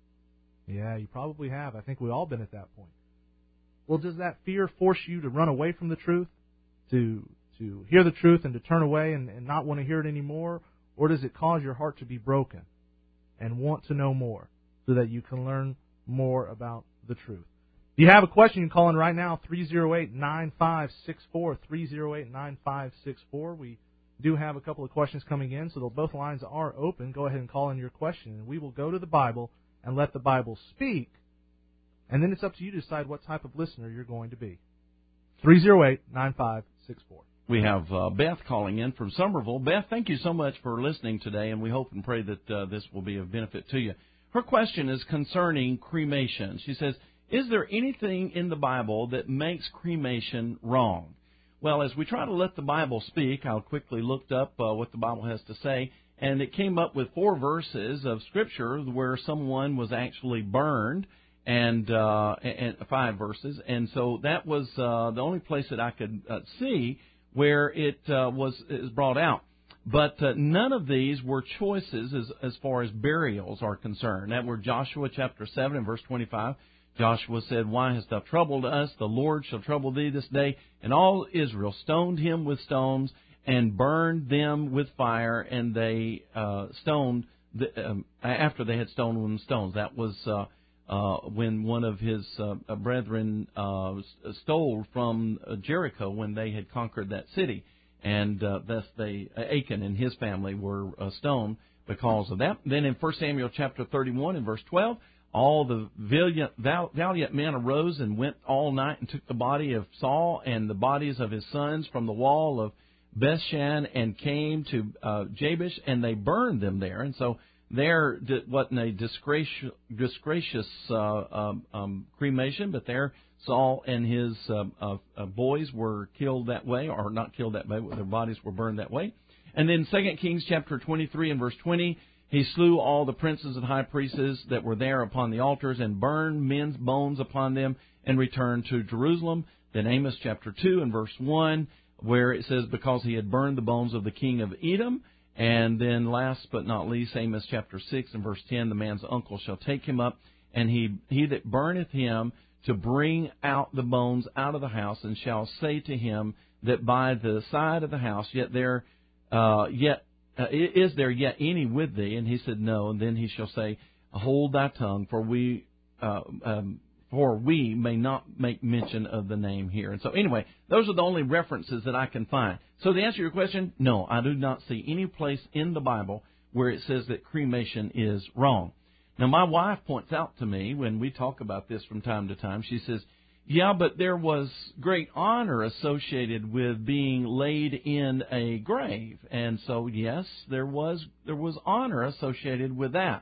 Yeah, you probably have. I think we've all been at that point. Well, does that fear force you to run away from the truth? To to hear the truth and to turn away and, and not want to hear it anymore? Or does it cause your heart to be broken and want to know more so that you can learn more about the truth? If you have a question, you can call in right now, three oh eight, nine five six four, three oh eight, nine five six four. We do have a couple of questions coming in, so both lines are open. Go ahead and call in your question, and we will go to the Bible and let the Bible speak, and then it's up to you to decide what type of listener you're going to be. three oh eight, nine five six four. We have uh, Beth calling in from Somerville. Beth, thank you so much for listening today, and we hope and pray that uh, this will be of benefit to you. Her question is concerning cremation. She says, is there anything in the Bible that makes cremation wrong? Well, as we try to let the Bible speak, I quickly looked up uh, what the Bible has to say, and it came up with four verses of Scripture where someone was actually burned, and, uh, and five verses. And so that was uh, the only place that I could uh, see where it uh, was is brought out. But uh, none of these were choices as, as far as burials are concerned. That were Joshua chapter seven and verse twenty-five. Joshua said, Why hast thou troubled us? The Lord shall trouble thee this day. And all Israel stoned him with stones and burned them with fire, and they uh, stoned, the, um, after they had stoned them with stones. That was uh, uh, when one of his uh, brethren uh, stole from Jericho when they had conquered that city. And uh, thus they, Achan and his family were uh, stoned because of that. Then in First Samuel chapter thirty-one and verse twelve, all the valiant, valiant men arose and went all night and took the body of Saul and the bodies of his sons from the wall of Bethshan and came to uh, Jabesh, and they burned them there. And so there wasn't a disgracious, disgracious uh, um, um, cremation, but there Saul and his uh, uh, uh, boys were killed that way, or not killed that way, but their bodies were burned that way. And then Second Kings chapter twenty-three and verse twenty, he slew all the princes and high priests that were there upon the altars and burned men's bones upon them and returned to Jerusalem. Then Amos chapter two and verse one, where it says, because he had burned the bones of the king of Edom. And then last but not least, Amos chapter six and verse ten, the man's uncle shall take him up, and he he that burneth him to bring out the bones out of the house, and shall say to him that by the side of the house, yet there, uh, yet uh, is there yet any with thee? And he said, no. And then he shall say, hold thy tongue, for we uh, um, for we may not make mention of the name here. And so anyway, those are the only references that I can find. So to answer your question, no, I do not see any place in the Bible where it says that cremation is wrong. Now, my wife points out to me when we talk about this from time to time, she says, yeah, but there was great honor associated with being laid in a grave. And so, yes, there was there was honor associated with that.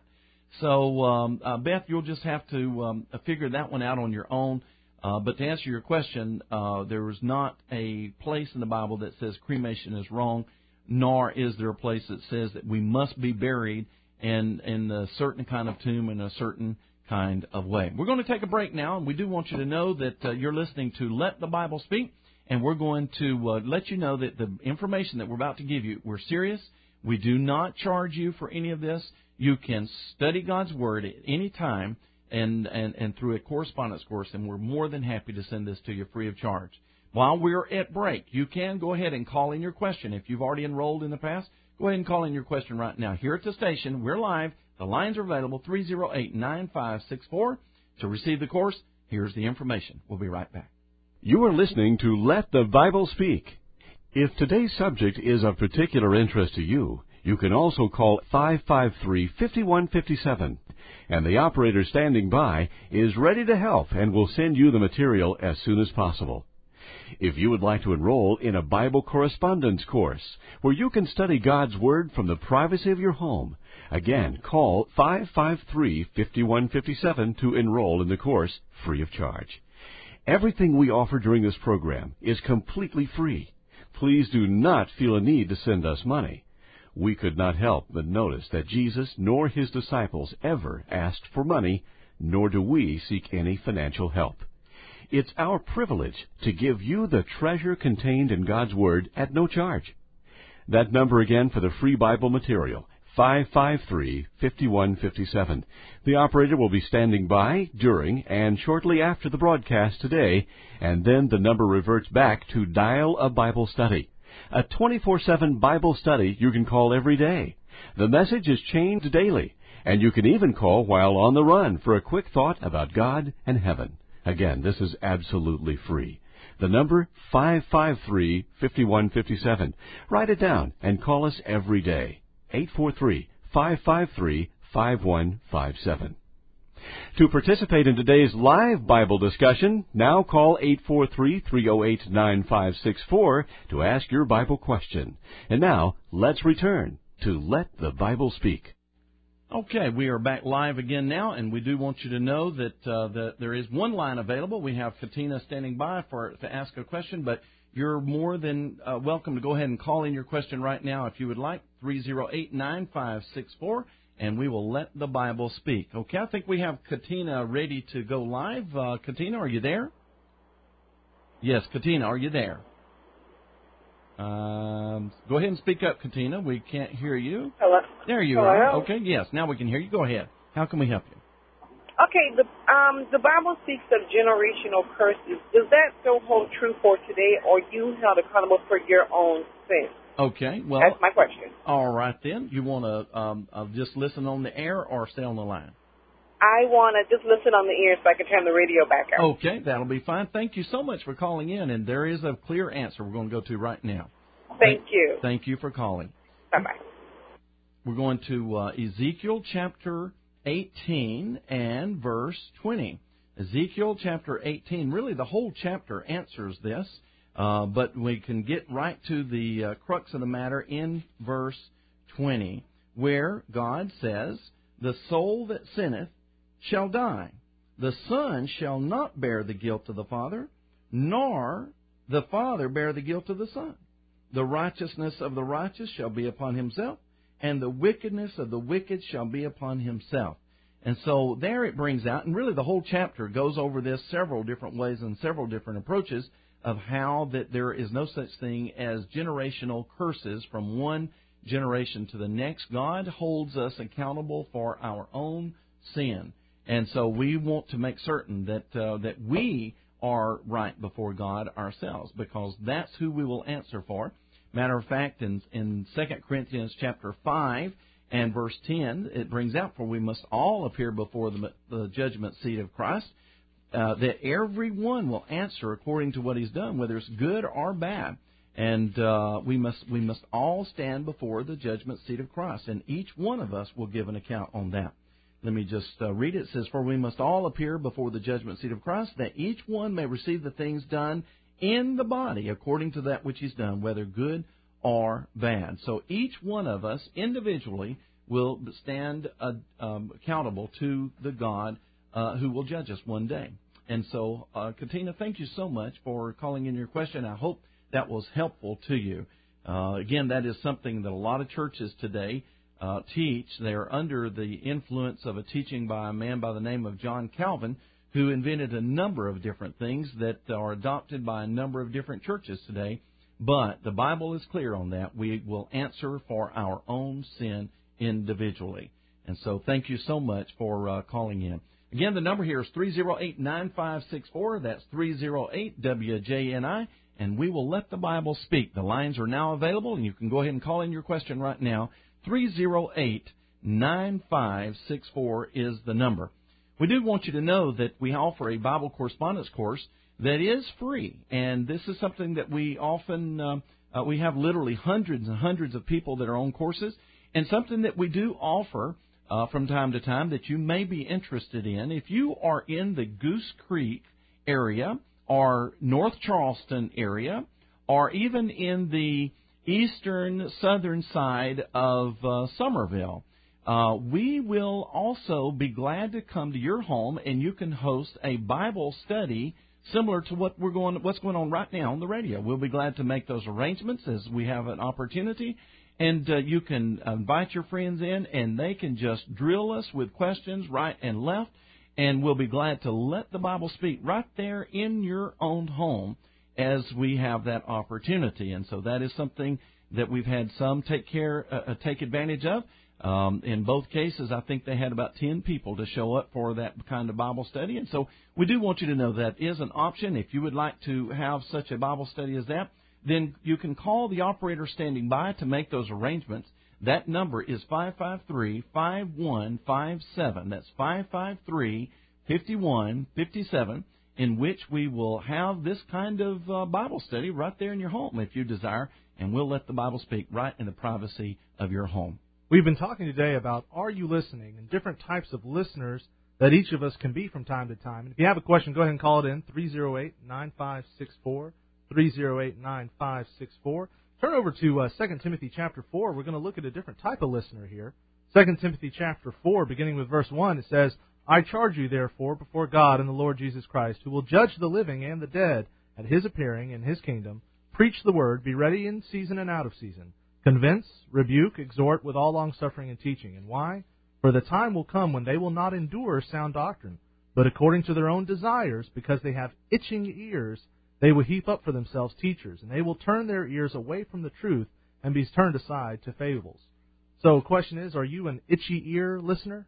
So, um, uh, Beth, you'll just have to um, figure that one out on your own. Uh, but to answer your question, uh, there is not a place in the Bible that says cremation is wrong, nor is there a place that says that we must be buried in, in a certain kind of tomb in a certain kind of way. We're going to take a break now, and we do want you to know that uh, you're listening to Let the Bible Speak, and we're going to uh, let you know that the information that we're about to give you, we're serious. We do not charge you for any of this. You can study God's Word at any time and, and, and through a correspondence course, and we're more than happy to send this to you free of charge. While we're at break, you can go ahead and call in your question. If you've already enrolled in the past, go ahead and call in your question right now. Here at the station, we're live. The lines are available, three oh eight, nine five six four. To receive the course, here's the information. We'll be right back. You are listening to Let the Bible Speak. If today's subject is of particular interest to you, you can also call five five three, five one five seven, and the operator standing by is ready to help and will send you the material as soon as possible. If you would like to enroll in a Bible correspondence course where you can study God's Word from the privacy of your home, again, call five five three, five one five seven to enroll in the course free of charge. Everything we offer during this program is completely free. Please do not feel a need to send us money. We could not help but notice that Jesus nor his disciples ever asked for money, nor do we seek any financial help. It's our privilege to give you the treasure contained in God's Word at no charge. That number again for the free Bible material, five five three, five one five seven. The operator will be standing by during and shortly after the broadcast today, and then the number reverts back to dial a Bible study. A twenty-four seven Bible study you can call every day. The message is changed daily, and you can even call while on the run for a quick thought about God and heaven. Again, this is absolutely free. The number, five five three, five one five seven. Write it down and call us every day. eight four three, five five three, five one five seven. To participate in today's live Bible discussion, now call eight four three, three oh eight, nine five six four to ask your Bible question. And now, let's return to Let the Bible Speak. Okay, we are back live again now, and we do want you to know that, uh, that there is one line available. We have Katina standing by for to ask a question, but you're more than uh, welcome to go ahead and call in your question right now if you would like, three oh eight, nine five six four, and we will let the Bible speak. Okay, I think we have Katina ready to go live. Uh, Katina, are you there? Yes, Katina, are you there? Um, go ahead and speak up, Katina. We can't hear you. Hello. There you Hello? are. Okay, yes, now we can hear you. Go ahead. How can we help you? Okay, the um the Bible speaks of generational curses. Does that still hold true for today, or you held accountable for your own sin? Okay, well, that's my question. All right then. You want to um, uh, just listen on the air or stay on the line? I want to just listen on the ear so I can turn the radio back on. Okay, that'll be fine. Thank you so much for calling in, and there is a clear answer we're going to go to right now. Thank, thank you. Thank you for calling. Bye-bye. We're going to uh, Ezekiel chapter eighteen and verse twenty. Ezekiel chapter eighteen, really the whole chapter answers this, uh, but we can get right to the uh, crux of the matter in verse twenty, where God says, "The soul that sinneth shall die. The Son shall not bear the guilt of the Father, nor the Father bear the guilt of the Son. The righteousness of the righteous shall be upon himself, and the wickedness of the wicked shall be upon himself." And so there it brings out, and really the whole chapter goes over this several different ways and several different approaches of how that there is no such thing as generational curses from one generation to the next. God holds us accountable for our own sin. And so we want to make certain that uh, that we are right before God ourselves, because that's who we will answer for. Matter of fact, in, in Second Corinthians chapter five and verse ten, it brings out, "For we must all appear before the, the judgment seat of Christ, uh, that every one will answer according to what he's done, whether it's good or bad. And uh, we must we must all stand before the judgment seat of Christ, and each one of us will give an account on that." Let me just uh, read it. It says, "For we must all appear before the judgment seat of Christ, that each one may receive the things done in the body according to that which he's done, whether good or bad." So each one of us individually will stand uh, um, accountable to the God uh, who will judge us one day. And so, uh, Katina, thank you so much for calling in your question. I hope that was helpful to you. Uh, again, that is something that a lot of churches today uh, teach. They are under the influence of a teaching by a man by the name of John Calvin, who invented a number of different things that are adopted by a number of different churches today. But the Bible is clear on that. We will answer for our own sin individually. And so thank you so much for uh, calling in. Again, the number here is three oh eight, nine five six four. That's three oh eight W J N I. And we will let the Bible speak. The lines are now available, and you can go ahead and call in your question right now. three oh eight, nine five six four is the number. We do want you to know that we offer a Bible correspondence course that is free. And this is something that we often, uh, uh, we have literally hundreds and hundreds of people that are on courses. And something that we do offer uh, from time to time that you may be interested in. If you are in the Goose Creek area or North Charleston area, or even in the eastern southern side of uh, Somerville, uh, we will also be glad to come to your home, and you can host a Bible study similar to what we're going, what's going on right now on the radio. We'll be glad to make those arrangements as we have an opportunity. And uh, you can invite your friends in, and they can just drill us with questions right and left. And we'll be glad to let the Bible speak right there in your own home as we have that opportunity. And so that is something that we've had some take care, uh, take advantage of. Um, in both cases, I think they had about ten people to show up for that kind of Bible study. And so we do want you to know that is an option. If you would like to have such a Bible study as that, then you can call the operator standing by to make those arrangements. That number is five five three, five one five seven. That's five five three, five one five seven, in which we will have this kind of uh, Bible study right there in your home if you desire, and we'll let the Bible speak right in the privacy of your home. We've been talking today about Are You Listening, and different types of listeners that each of us can be from time to time. And if you have a question, go ahead and call it in, three oh eight, nine five six four. three oh eight, nine five six four. Turn over to uh, Second Timothy chapter four. We're going to look at a different type of listener here. Second Timothy chapter four, beginning with verse one, it says, "I charge you, therefore, before God and the Lord Jesus Christ, who will judge the living and the dead at his appearing in his kingdom, preach the word, be ready in season and out of season. Convince, rebuke, exhort with all longsuffering and teaching." And why? "For the time will come when they will not endure sound doctrine, but according to their own desires, because they have itching ears, they will heap up for themselves teachers, and they will turn their ears away from the truth and be turned aside to fables." So the question is, are you an itchy ear listener?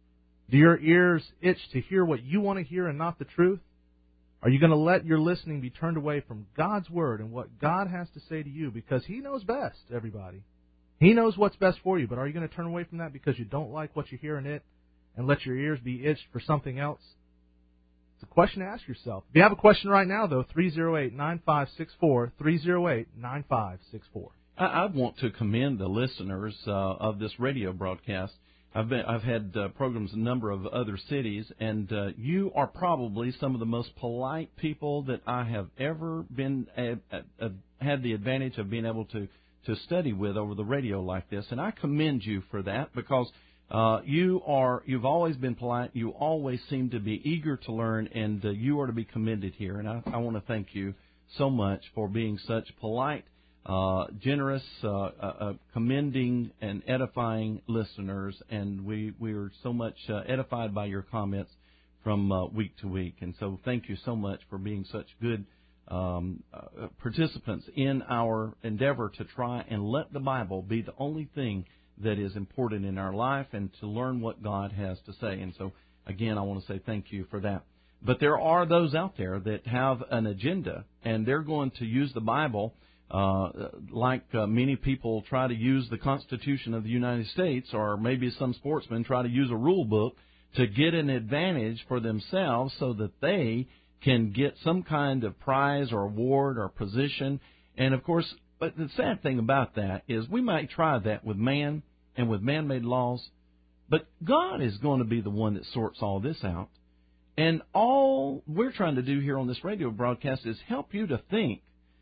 Do your ears itch to hear what you want to hear and not the truth? Are you going to let your listening be turned away from God's Word and what God has to say to you? Because He knows best, everybody. He knows what's best for you, but are you going to turn away from that because you don't like what you hear in it and let your ears be itched for something else? It's a question to ask yourself. If you have a question right now, though, three oh eight, nine five six four, three oh eight, nine five six four. I, I want to commend the listeners uh, of this radio broadcast. I've been, I've had uh, programs in a number of other cities, and uh, you are probably some of the most polite people that I have ever been uh, uh, had the advantage of being able to, to study with over the radio like this. And I commend you for that, because uh, you are you've always been polite. You always seem to be eager to learn, and uh, you are to be commended here. And I, I want to thank you so much for being such polite, Uh, generous, uh, uh, uh, commending, and edifying listeners, and we, we are so much uh, edified by your comments from uh, week to week. And so thank you so much for being such good um, uh, participants in our endeavor to try and let the Bible be the only thing that is important in our life, and to learn what God has to say. And so, again, I want to say thank you for that. But there are those out there that have an agenda, and they're going to use the Bible Uh, like uh, many people try to use the Constitution of the United States, or maybe some sportsmen try to use a rule book to get an advantage for themselves so that they can get some kind of prize or award or position. And, of course, but the sad thing about that is we might try that with man and with man-made laws, but God is going to be the one that sorts all this out. And all we're trying to do here on this radio broadcast is help you to think,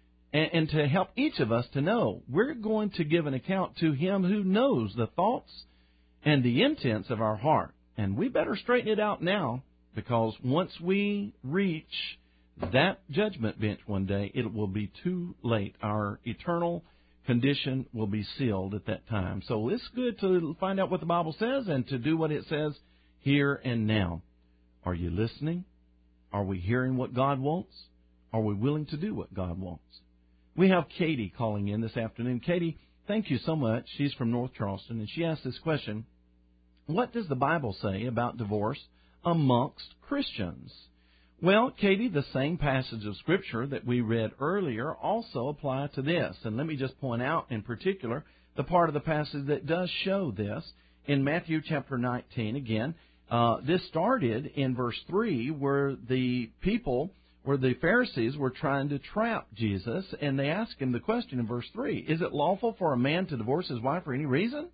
and to help each of us to know we're going to give an account to Him who knows the thoughts and the intents of our heart. And we better straighten it out now, because once we reach that judgment bench one day, it will be too late. Our eternal condition will be sealed at that time. So it's good to find out what the Bible says and to do what it says here and now. Are you listening? Are we hearing what God wants? Are we willing to do what God wants? We have Katie calling in this afternoon. Katie, thank you so much. She's from North Charleston, and she asked this question: what does the Bible say about divorce amongst Christians? Well, Katie, the same passage of Scripture that we read earlier also apply to this. And let me just point out in particular the part of the passage that does show this. In Matthew chapter nineteen, again, uh, this started in verse three, where the people... where the Pharisees were trying to trap Jesus, and they asked Him the question in verse three, is it lawful for a man to divorce his wife for any reason?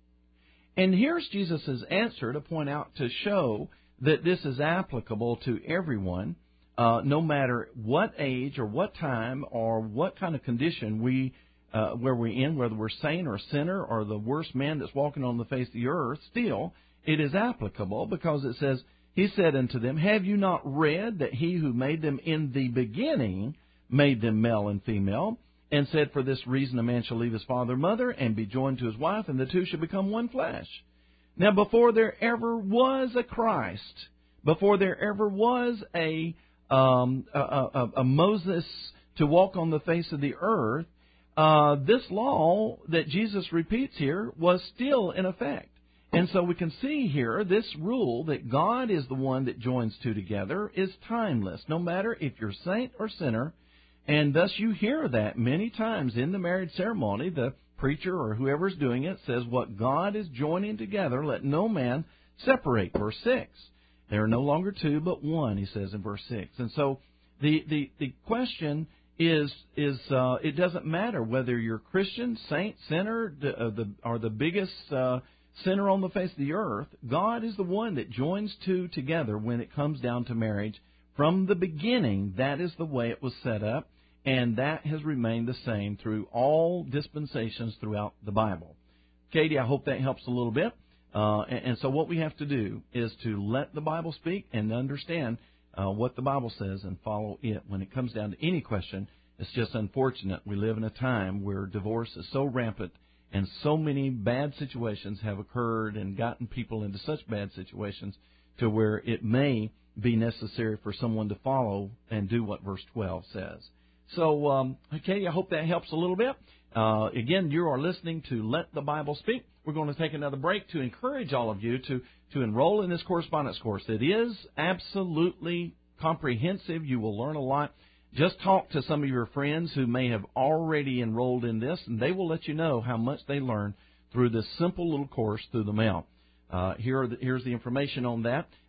And here's Jesus' answer to point out, to show that this is applicable to everyone, uh, no matter what age or what time or what kind of condition we, uh, where we're in, whether we're saint or sinner or the worst man that's walking on the face of the earth, still it is applicable, because it says, He said unto them, have you not read that He who made them in the beginning made them male and female, and said, for this reason a man shall leave his father and mother and be joined to his wife, and the two shall become one flesh. Now, before there ever was a Christ, before there ever was a, um, a, a, a Moses to walk on the face of the earth, uh, this law that Jesus repeats here was still in effect. And so we can see here this rule that God is the one that joins two together is timeless, no matter if you're saint or sinner. And thus you hear that many times in the marriage ceremony. The preacher or whoever's doing it says, what God is joining together, let no man separate. Verse six. There are no longer two but one, he says in verse six. And so the, the, the question is, is uh, it doesn't matter whether you're Christian, saint, sinner, the, uh, the, or the biggest uh sinner on the face of the earth. God is the one that joins two together when it comes down to marriage. From the beginning, that is the way it was set up, and that has remained the same through all dispensations throughout the Bible. Katie, I hope that helps a little bit. Uh, and, and so what we have to do is to let the Bible speak and understand uh, what the Bible says and follow it. When it comes down to any question, it's just unfortunate. We live in a time where divorce is so rampant, and so many bad situations have occurred and gotten people into such bad situations to where it may be necessary for someone to follow and do what verse twelve says. So, um, okay, I hope that helps a little bit. Uh, again, you are listening to Let the Bible Speak. We're going to take another break to encourage all of you to, to enroll in this correspondence course. It is absolutely comprehensive. You will learn a lot. Just talk to some of your friends who may have already enrolled in this, and they will let you know how much they learn through this simple little course through the mail. Uh, here are the, here's the information on that.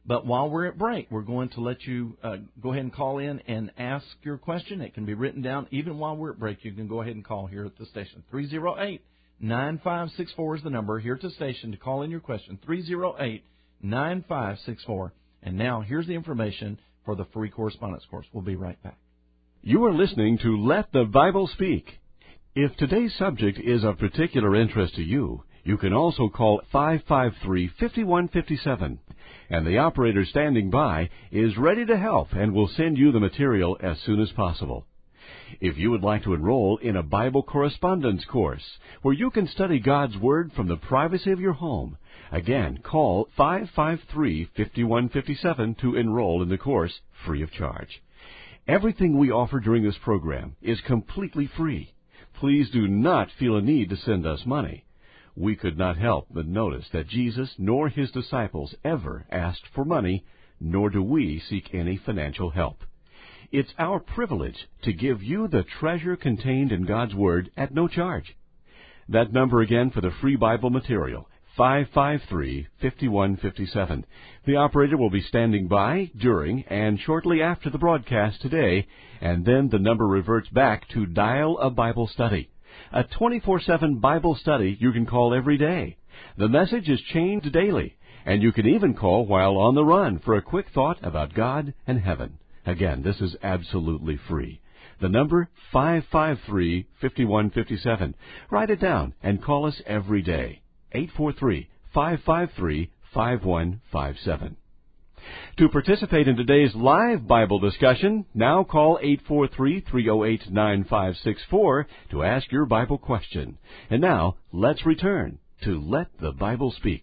But while we're at break, we're going to let you uh, go ahead and call in and ask your question. It can be written down. Even while we're at break, you can go ahead and call here at the station. three oh eight, nine five six four is the number here at the station to call in your question. three oh eight, nine five six four. And now, here's the information for the free correspondence course. We'll be right back. You are listening to Let the Bible Speak. If today's subject is of particular interest to you, you can also call five five three, five one five seven, and the operator standing by is ready to help and will send you the material as soon as possible. If you would like to enroll in a Bible correspondence course where you can study God's Word from the privacy of your home, again, call five five three, five one five seven to enroll in the course free of charge. Everything we offer during this program is completely free. Please do not feel a need to send us money. We could not help but notice that Jesus nor His disciples ever asked for money, nor do we seek any financial help. It's our privilege to give you the treasure contained in God's Word at no charge. That number again for the free Bible material, five five three, five one five seven. The operator will be standing by during and shortly after the broadcast today, and then the number reverts back to dial a Bible study. A twenty-four seven Bible study you can call every day. The message is changed daily, and you can even call while on the run for a quick thought about God and heaven. Again, this is absolutely free. The number, five five three, five one five seven. Write it down and call us every day. eight four three, five five three, five one five seven. To participate in today's live Bible discussion, now call eight four three, three oh eight, nine five six four to ask your Bible question. And now, let's return to Let the Bible Speak.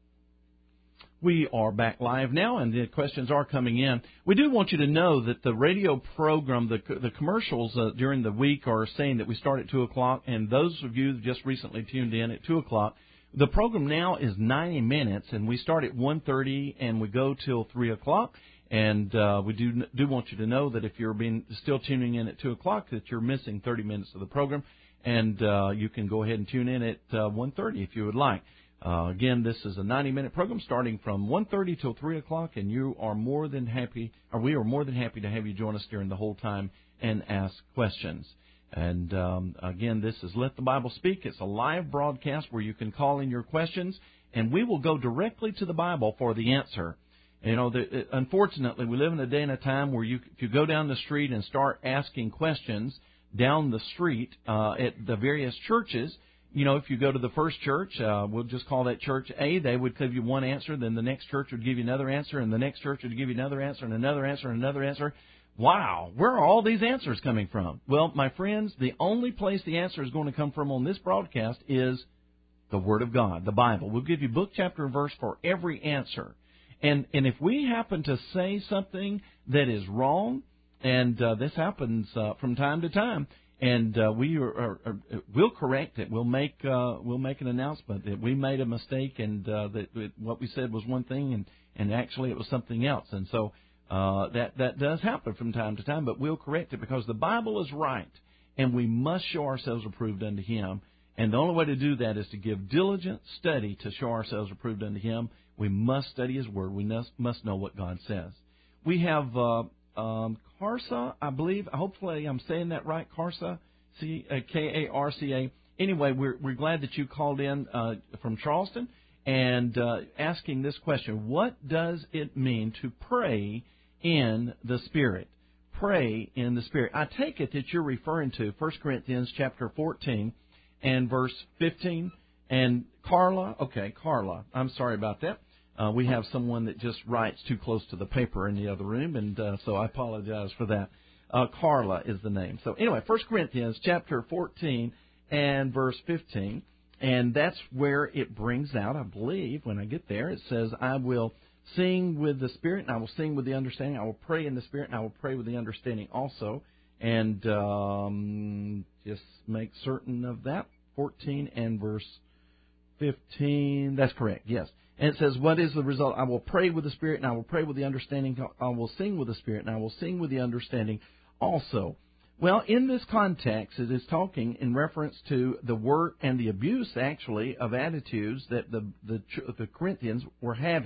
We are back live now, and the questions are coming in. We do want you to know that the radio program, the the commercials uh, during the week are saying that we start at two o'clock, and those of you who just recently tuned in at two o'clock, the program now is ninety minutes, and we start at one thirty, and we go till three o'clock. And uh, we do do want you to know that if you're being still tuning in at two o'clock, that you're missing thirty minutes of the program, and uh, you can go ahead and tune in at uh, one thirty if you would like. Uh, again, this is a ninety-minute program starting from one thirty till three o'clock, and you are more than happy, or we are more than happy to have you join us during the whole time and ask questions. And, um, again, this is Let the Bible Speak. It's a live broadcast where you can call in your questions, and we will go directly to the Bible for the answer. You know, the, unfortunately, we live in a day and a time where you, if you go down the street and start asking questions down the street uh, at the various churches, you know, if you go to the first church, uh, we'll just call that church A, they would give you one answer, then the next church would give you another answer, and the next church would give you another answer, and another answer, and another answer. Wow, where are all these answers coming from? Well, my friends, the only place the answer is going to come from on this broadcast is the Word of God, the Bible. We'll give you book, chapter, and verse for every answer. And and if we happen to say something that is wrong, and uh, this happens uh, from time to time, and uh, we are, are, are we'll correct it. We'll make uh, we'll make an announcement that we made a mistake, and uh, that, that what we said was one thing, and, and actually it was something else. And so uh, that that does happen from time to time, but we'll correct it because the Bible is right, and we must show ourselves approved unto Him. And the only way to do that is to give diligent study to show ourselves approved unto Him. We must study His Word. We must, must know what God says. We have uh, um, Karsa, I believe. Hopefully I'm saying that right, Karsa, C K A R C A. Anyway, we're, we're glad that you called in uh, from Charleston and uh, asking this question. What does it mean to pray in the Spirit? Pray in the Spirit. I take it that you're referring to First Corinthians chapter fourteen and verse fifteen. And Carla, okay, Carla, I'm sorry about that. Uh, we have someone that just writes too close to the paper in the other room, and uh, so I apologize for that. Uh, Carla is the name. So anyway, First Corinthians chapter fourteen and verse fifteen, and that's where it brings out, I believe, when I get there, it says, I will sing with the Spirit, and I will sing with the understanding. I will pray in the Spirit, and I will pray with the understanding also. And um, just make certain of that. fourteen and verse fifteen. That's correct, yes. And it says, what is the result? I will pray with the Spirit, and I will pray with the understanding. I will sing with the Spirit, and I will sing with the understanding also. Well, in this context, it is talking in reference to the work and the abuse, actually, of attitudes that the, the, the Corinthians were having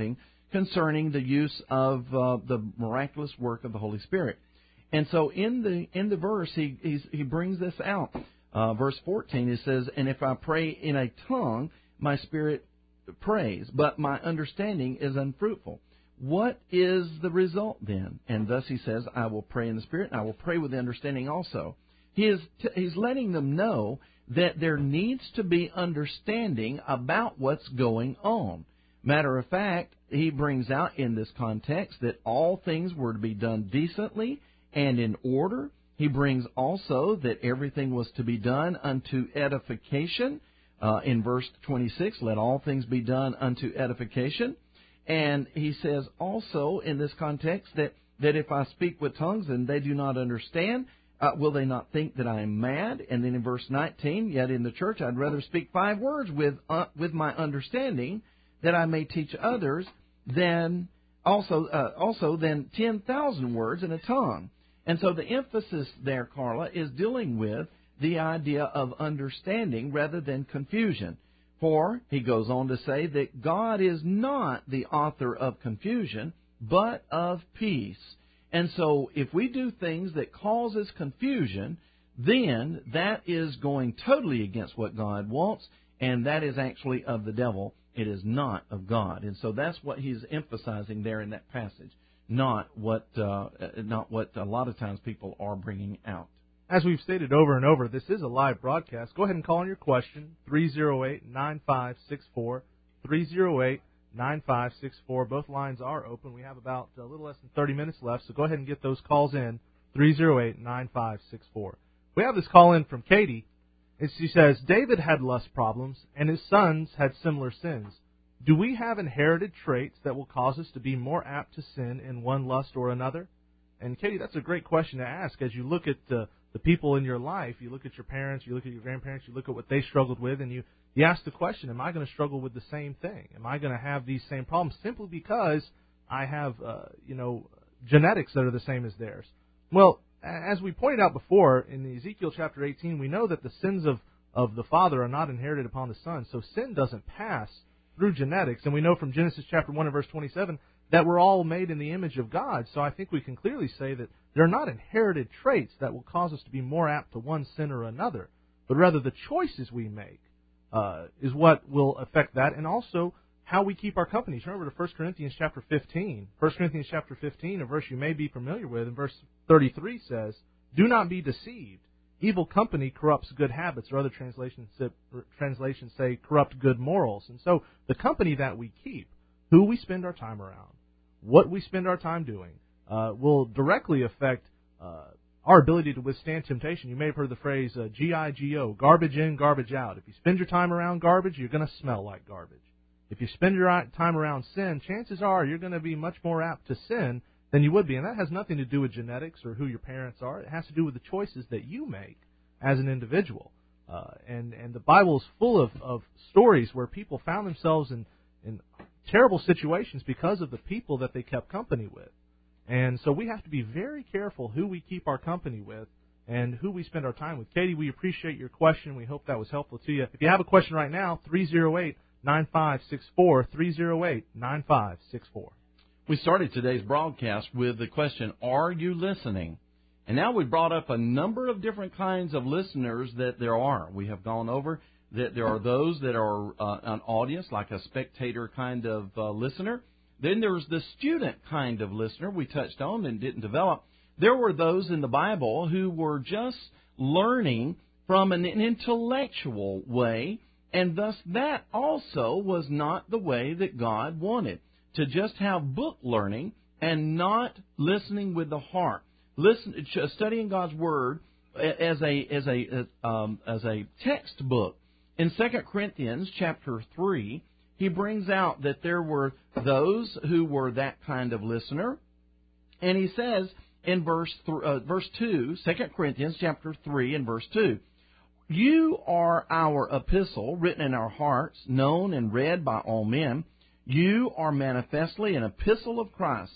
concerning the use of uh, the miraculous work of the Holy Spirit. And so in the in the verse, he he's, he brings this out. Uh, verse fourteen, it says, "And if I pray in a tongue, my spirit prays, but my understanding is unfruitful." What is the result then? And thus he says, "I will pray in the Spirit, and I will pray with understanding also." He is t- he's letting them know that there needs to be understanding about what's going on. Matter of fact, he brings out in this context that all things were to be done decently and in order. He brings also that everything was to be done unto edification. Uh, in verse twenty-six, "Let all things be done unto edification." And he says also in this context that, that if I speak with tongues and they do not understand, uh, will they not think that I am mad? And then in verse nineteen, "Yet in the church I'd rather speak five words with uh, with my understanding, that I may teach others, than also uh, also than ten thousand words in a tongue." And so the emphasis there, Carla, is dealing with the idea of understanding rather than confusion. For he goes on to say that God is not the author of confusion, but of peace. And so if we do things that causes confusion, then that is going totally against what God wants, and that is actually of the devil. It is not of God. And so that's what he's emphasizing there in that passage, not what uh, not what a lot of times people are bringing out. As we've stated over and over, this is a live broadcast. Go ahead and call in your question, three oh eight, nine five six four, three oh eight, nine five six four. Both lines are open. We have about a little less than thirty minutes left, so go ahead and get those calls in, three oh eight, nine five six four. We have this call in from Katie. And she says, "David had lust problems, and his sons had similar sins. Do we have inherited traits that will cause us to be more apt to sin in one lust or another?" And Katie, that's a great question to ask as you look at the, the people in your life. You look at your parents, you look at your grandparents, you look at what they struggled with, and you, you ask the question, am I going to struggle with the same thing? Am I going to have these same problems simply because I have, uh, you know, genetics that are the same as theirs? Well, as we pointed out before, in Ezekiel chapter eighteen, we know that the sins of, of the father are not inherited upon the son, so sin doesn't pass through genetics. And we know from Genesis chapter one and verse twenty-seven that we're all made in the image of God. So I think we can clearly say that they're not inherited traits that will cause us to be more apt to one sin or another, but rather the choices we make uh, is what will affect that, and also how we keep our company. Turn over to First Corinthians chapter fifteen. First Corinthians chapter fifteen, a verse you may be familiar with, and verse thirty-three says, "Do not be deceived. Evil company corrupts good habits," or other translations translations say corrupt good morals. And so the company that we keep, who we spend our time around, what we spend our time doing, uh, will directly affect uh, our ability to withstand temptation. You may have heard the phrase uh, G I G O, garbage in, garbage out. If you spend your time around garbage, you're going to smell like garbage. If you spend your time around sin, chances are you're going to be much more apt to sin than you would be. And that has nothing to do with genetics or who your parents are. It has to do with the choices that you make as an individual. Uh, and, and the Bible is full of, of stories where people found themselves in, in terrible situations because of the people that they kept company with. And so we have to be very careful who we keep our company with and who we spend our time with. Katie, we appreciate your question. We hope that was helpful to you. If you have a question right now, three oh eight, nine five six four, three oh eight, nine five six four. We started today's broadcast with the question, are you listening? And now we've brought up a number of different kinds of listeners that there are. We have gone over that there are those that are uh, an audience, like a spectator kind of uh, listener. Then there's the student kind of listener we touched on and didn't develop. There were those in the Bible who were just learning from an intellectual way, and thus that also was not the way that God wanted, to just have book learning and not listening with the heart. Listen, studying God's Word as a as a um, as a textbook. In Second Corinthians chapter three, he brings out that there were those who were that kind of listener, and he says in verse th- uh, verse two, Second Corinthians chapter three and verse two, "You are our epistle, written in our hearts, known and read by all men. You are manifestly an epistle of Christ,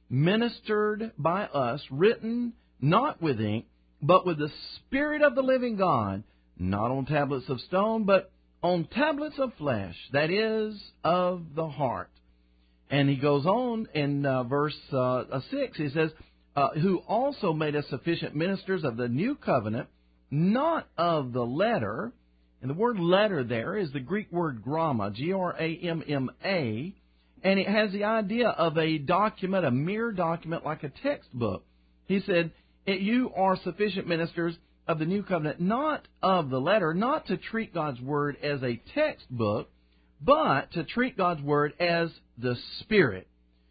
ministered by us, written not with ink, but with the Spirit of the living God, not on tablets of stone, but on tablets of flesh, that is, of the heart." And he goes on in uh, verse uh, six. He says, uh, who also made us sufficient ministers of the new covenant, not of the letter. And the word letter there is the Greek word gramma, G R A M M A. And it has the idea of a document, a mere document like a textbook. He said, you are sufficient ministers of the new covenant, not of the letter, not to treat God's word as a textbook, but to treat God's word as the Spirit.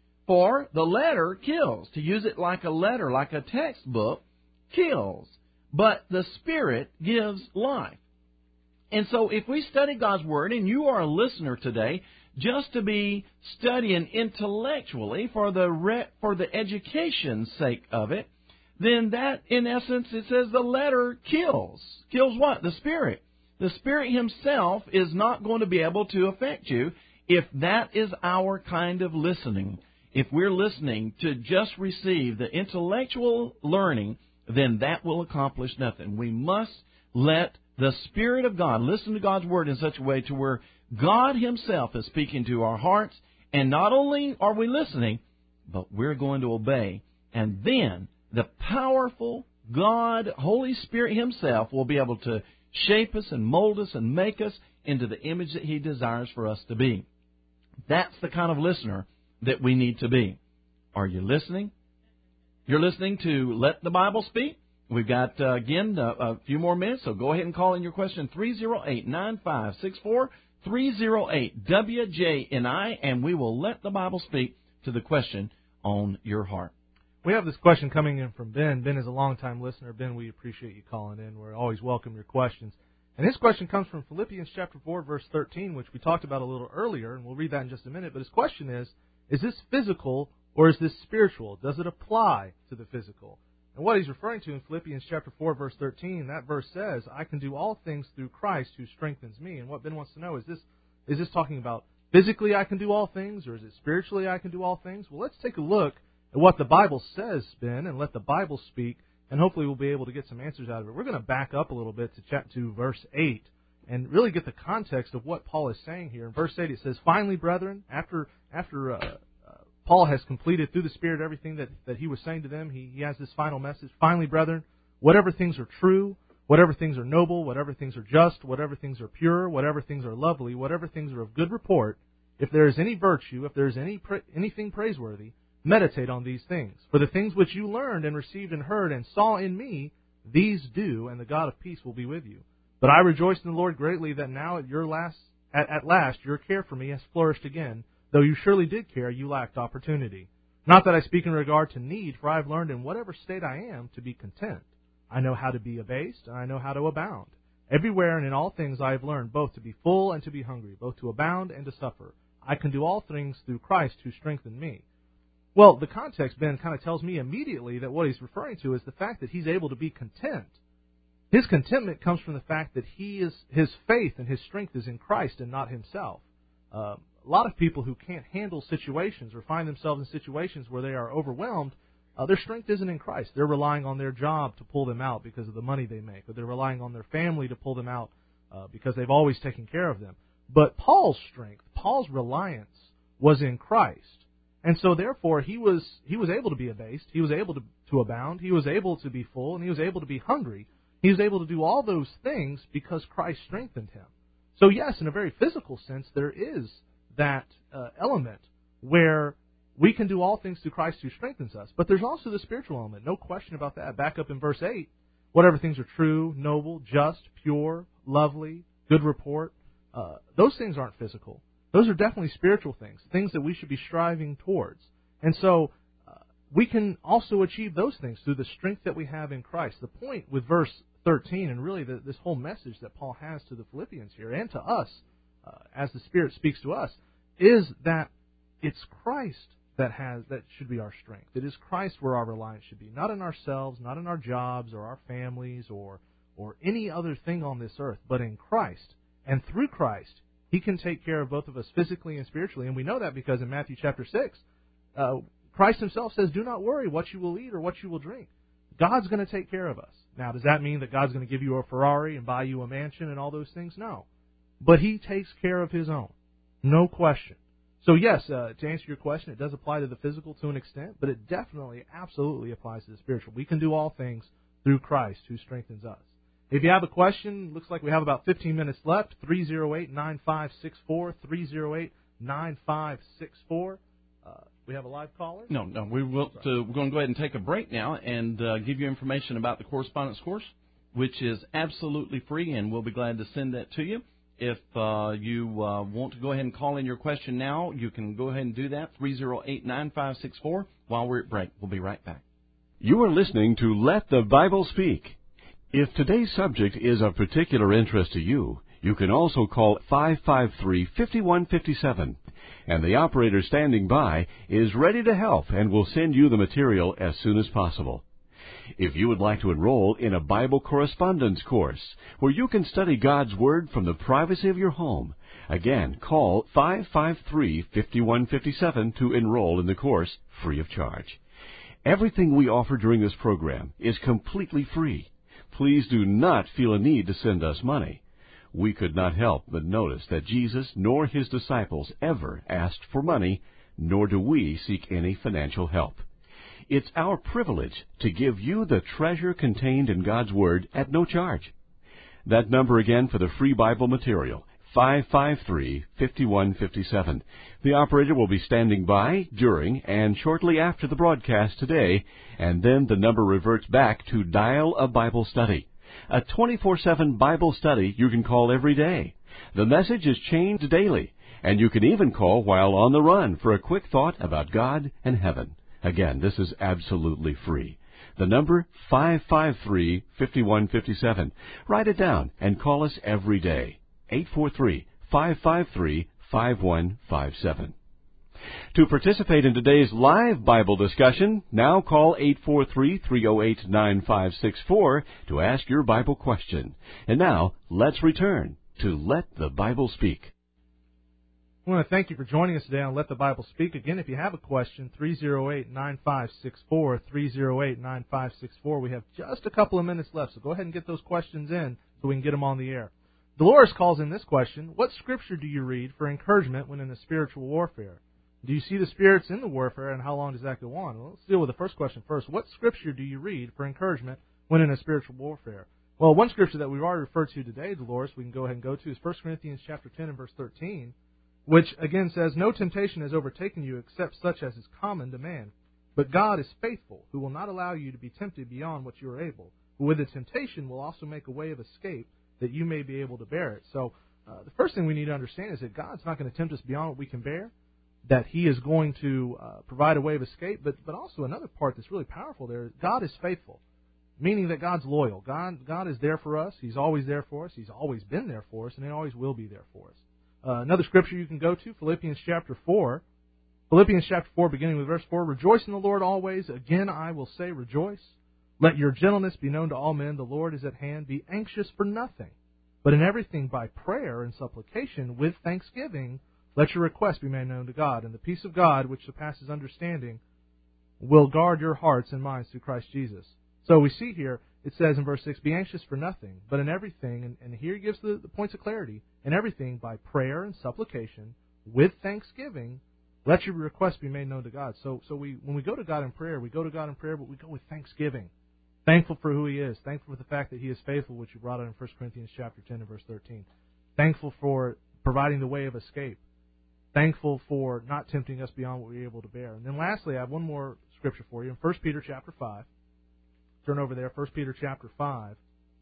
For the letter kills. To use it like a letter, like a textbook, kills. But the Spirit gives life. And so if we study God's word, and you are a listener today, just to be studying intellectually for the re- for the education's sake of it, then that, in essence, it says the letter kills. Kills what? The Spirit. The Spirit Himself is not going to be able to affect you if that is our kind of listening. If we're listening to just receive the intellectual learning, then that will accomplish nothing. We must let the Spirit of God listen to God's Word in such a way to where God Himself is speaking to our hearts, and not only are we listening, but we're going to obey. And then the powerful God, Holy Spirit Himself, will be able to shape us and mold us and make us into the image that He desires for us to be. That's the kind of listener that we need to be. Are you listening? You're listening to Let the Bible Speak. We've got, uh, again, uh, a few more minutes, so go ahead and call in your question, three oh eight, nine five six four, three oh eight, W J N I, and we will let the Bible speak to the question on your heart. We have this question coming in from Ben. Ben is a longtime listener. Ben, we appreciate you calling in. We're always welcome your questions. And his question comes from Philippians chapter four, verse thirteen, which we talked about a little earlier, and we'll read that in just a minute. But his question is, is this physical or is this spiritual? Does it apply to the physical? And what he's referring to in Philippians chapter four, verse thirteen, that verse says, I can do all things through Christ who strengthens me. And what Ben wants to know, is this is this talking about physically I can do all things, or is it spiritually I can do all things? Well, let's take a look at what the Bible says, Ben, and let the Bible speak, and hopefully we'll be able to get some answers out of it. We're going to back up a little bit to chapter to verse eight and really get the context of what Paul is saying here. In verse eight it says, finally, brethren, after after uh, uh, Paul has completed through the Spirit everything that, that he was saying to them, he, he has this final message. Finally, brethren, whatever things are true, whatever things are noble, whatever things are just, whatever things are pure, whatever things are lovely, whatever things are of good report, if there is any virtue, if there is any pra- anything praiseworthy, meditate on these things. For the things which you learned and received and heard and saw in me, these do, and the God of peace will be with you. But I rejoice in the Lord greatly that now at your last, at, at last your care for me has flourished again. Though you surely did care, you lacked opportunity. Not that I speak in regard to need, for I have learned in whatever state I am to be content. I know how to be abased, and I know how to abound. Everywhere and in all things I have learned both to be full and to be hungry, both to abound and to suffer. I can do all things through Christ who strengthened me. Well, the context, Ben, kind of tells me immediately that what he's referring to is the fact that he's able to be content. His contentment comes from the fact that he is his faith and his strength is in Christ and not himself. Uh, a lot of people who can't handle situations or find themselves in situations where they are overwhelmed, uh, their strength isn't in Christ. They're relying on their job to pull them out because of the money they make, or they're relying on their family to pull them out uh, because they've always taken care of them. But Paul's strength, Paul's reliance was in Christ. And so, therefore, he was he was able to be abased, he was able to, to abound, he was able to be full, and he was able to be hungry. He was able to do all those things because Christ strengthened him. So, yes, in a very physical sense, there is that uh, element where we can do all things through Christ who strengthens us. But there's also the spiritual element, no question about that. Back up in verse eight, whatever things are true, noble, just, pure, lovely, good report, uh, those things aren't physical. Those are definitely spiritual things, things that we should be striving towards. And so uh, we can also achieve those things through the strength that we have in Christ. The point with verse thirteen, and really the, this whole message that Paul has to the Philippians here and to us, uh, as the Spirit speaks to us, is that it's Christ that has that should be our strength. It is Christ where our reliance should be, not in ourselves, not in our jobs or our families or or any other thing on this earth, but in Christ. And through Christ, He can take care of both of us physically and spiritually. And we know that because in Matthew chapter six, uh, Christ Himself says, do not worry what you will eat or what you will drink. God's going to take care of us. Now, does that mean that God's going to give you a Ferrari and buy you a mansion and all those things? No. But He takes care of His own. No question. So yes, uh, to answer your question, it does apply to the physical to an extent, but it definitely, absolutely applies to the spiritual. We can do all things through Christ who strengthens us. If you have a question, looks like we have about fifteen minutes left, three oh eight, nine five six four, three oh eight, nine five six four. Uh, we have a live caller? No, no. We will, so we're going to go ahead and take a break now and uh, give you information about the correspondence course, which is absolutely free, and we'll be glad to send that to you. If uh, you uh, want to go ahead and call in your question now, you can go ahead and do that, three oh eight, nine five six four, while we're at break. We'll be right back. You are listening to Let the Bible Speak. If today's subject is of particular interest to you, you can also call five five three, five one five seven, and the operator standing by is ready to help and will send you the material as soon as possible. If you would like to enroll in a Bible correspondence course where you can study God's Word from the privacy of your home, again, call five five three, five one five seven to enroll in the course free of charge. Everything we offer during this program is completely free. Please do not feel a need to send us money. We could not help but notice that Jesus nor his disciples ever asked for money, nor do we seek any financial help. It's our privilege to give you the treasure contained in God's Word at no charge. That number again for the free Bible material, five five three, five one five seven. The operator will be standing by during and shortly after the broadcast today, and then the number reverts back to dial a Bible study. A twenty-four seven Bible study you can call every day. The message is changed daily, and you can even call while on the run for a quick thought about God and heaven. Again, this is absolutely free. The number, five five three, five one five seven. Write it down and call us every day. eight four three, five five three, five one five seven. To participate in today's live Bible discussion, now call eight four three, three oh eight, nine five six four to ask your Bible question. And now, let's return to Let the Bible Speak. I want to thank you for joining us today on Let the Bible Speak. Again, if you have a question, three oh eight, nine five six four, three oh eight, nine five six four. We have just a couple of minutes left, so go ahead and get those questions in so we can get them on the air. Dolores calls in this question: what scripture do you read for encouragement when in a spiritual warfare? Do you see the spirits in the warfare, and how long does that go on? Well, let's deal with the first question first. What scripture do you read for encouragement when in a spiritual warfare? Well, one scripture that we've already referred to today, Dolores, we can go ahead and go to is First Corinthians chapter ten and verse thirteen, which again says, no temptation has overtaken you except such as is common to man. But God is faithful, who will not allow you to be tempted beyond what you are able. But with the temptation will also make a way of escape that you may be able to bear it. So uh, the first thing we need to understand is that God's not going to tempt us beyond what we can bear, that He is going to uh, provide a way of escape. But, but also another part that's really powerful there is God is faithful, meaning that God's loyal. God, God is there for us. He's always there for us. He's always been there for us, and He always will be there for us. Uh, another scripture you can go to, Philippians chapter four. Philippians chapter four, beginning with verse four. Rejoice in the Lord always. Again, I will say rejoice. Let your gentleness be known to all men. The Lord is at hand. Be anxious for nothing, but in everything by prayer and supplication with thanksgiving, let your requests be made known to God. And the peace of God, which surpasses understanding, will guard your hearts and minds through Christ Jesus. So we see here, it says in verse six, be anxious for nothing, but in everything, and, and here he gives the, the points of clarity, in everything by prayer and supplication, with thanksgiving, let your requests be made known to God. So so we when we go to God in prayer, we go to God in prayer, but we go with thanksgiving. Thankful for who He is. Thankful for the fact that He is faithful, which you brought out in First Corinthians chapter ten and verse thirteen. Thankful for providing the way of escape. Thankful for not tempting us beyond what we're able to bear. And then lastly, I have one more scripture for you in First Peter chapter five. Turn over there, First Peter chapter five.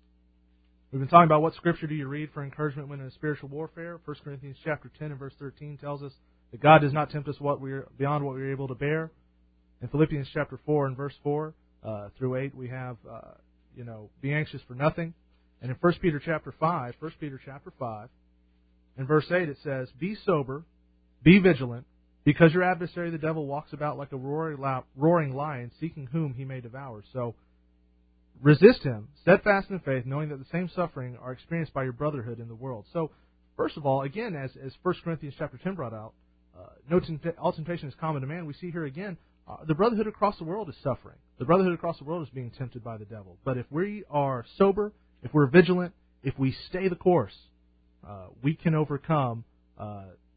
We've been talking about what scripture do you read for encouragement when in a spiritual warfare. First Corinthians chapter ten and verse thirteen tells us that God does not tempt us what we're beyond what we're able to bear. In Philippians chapter four and verse four uh, through eight, we have, uh, you know, be anxious for nothing. And in First Peter chapter five, First Peter chapter five, in verse eight it says, be sober, be vigilant, because your adversary the devil walks about like a roaring lion, seeking whom he may devour. So resist him, steadfast in faith, knowing that the same suffering are experienced by your brotherhood in the world. So, first of all, again, as as First Corinthians chapter ten brought out, uh, no tempt- all temptation is common to man. We see here again, uh, the brotherhood across the world is suffering. The brotherhood across the world is being tempted by the devil. But if we are sober, if we're vigilant, if we stay the course, uh, we can overcome uh,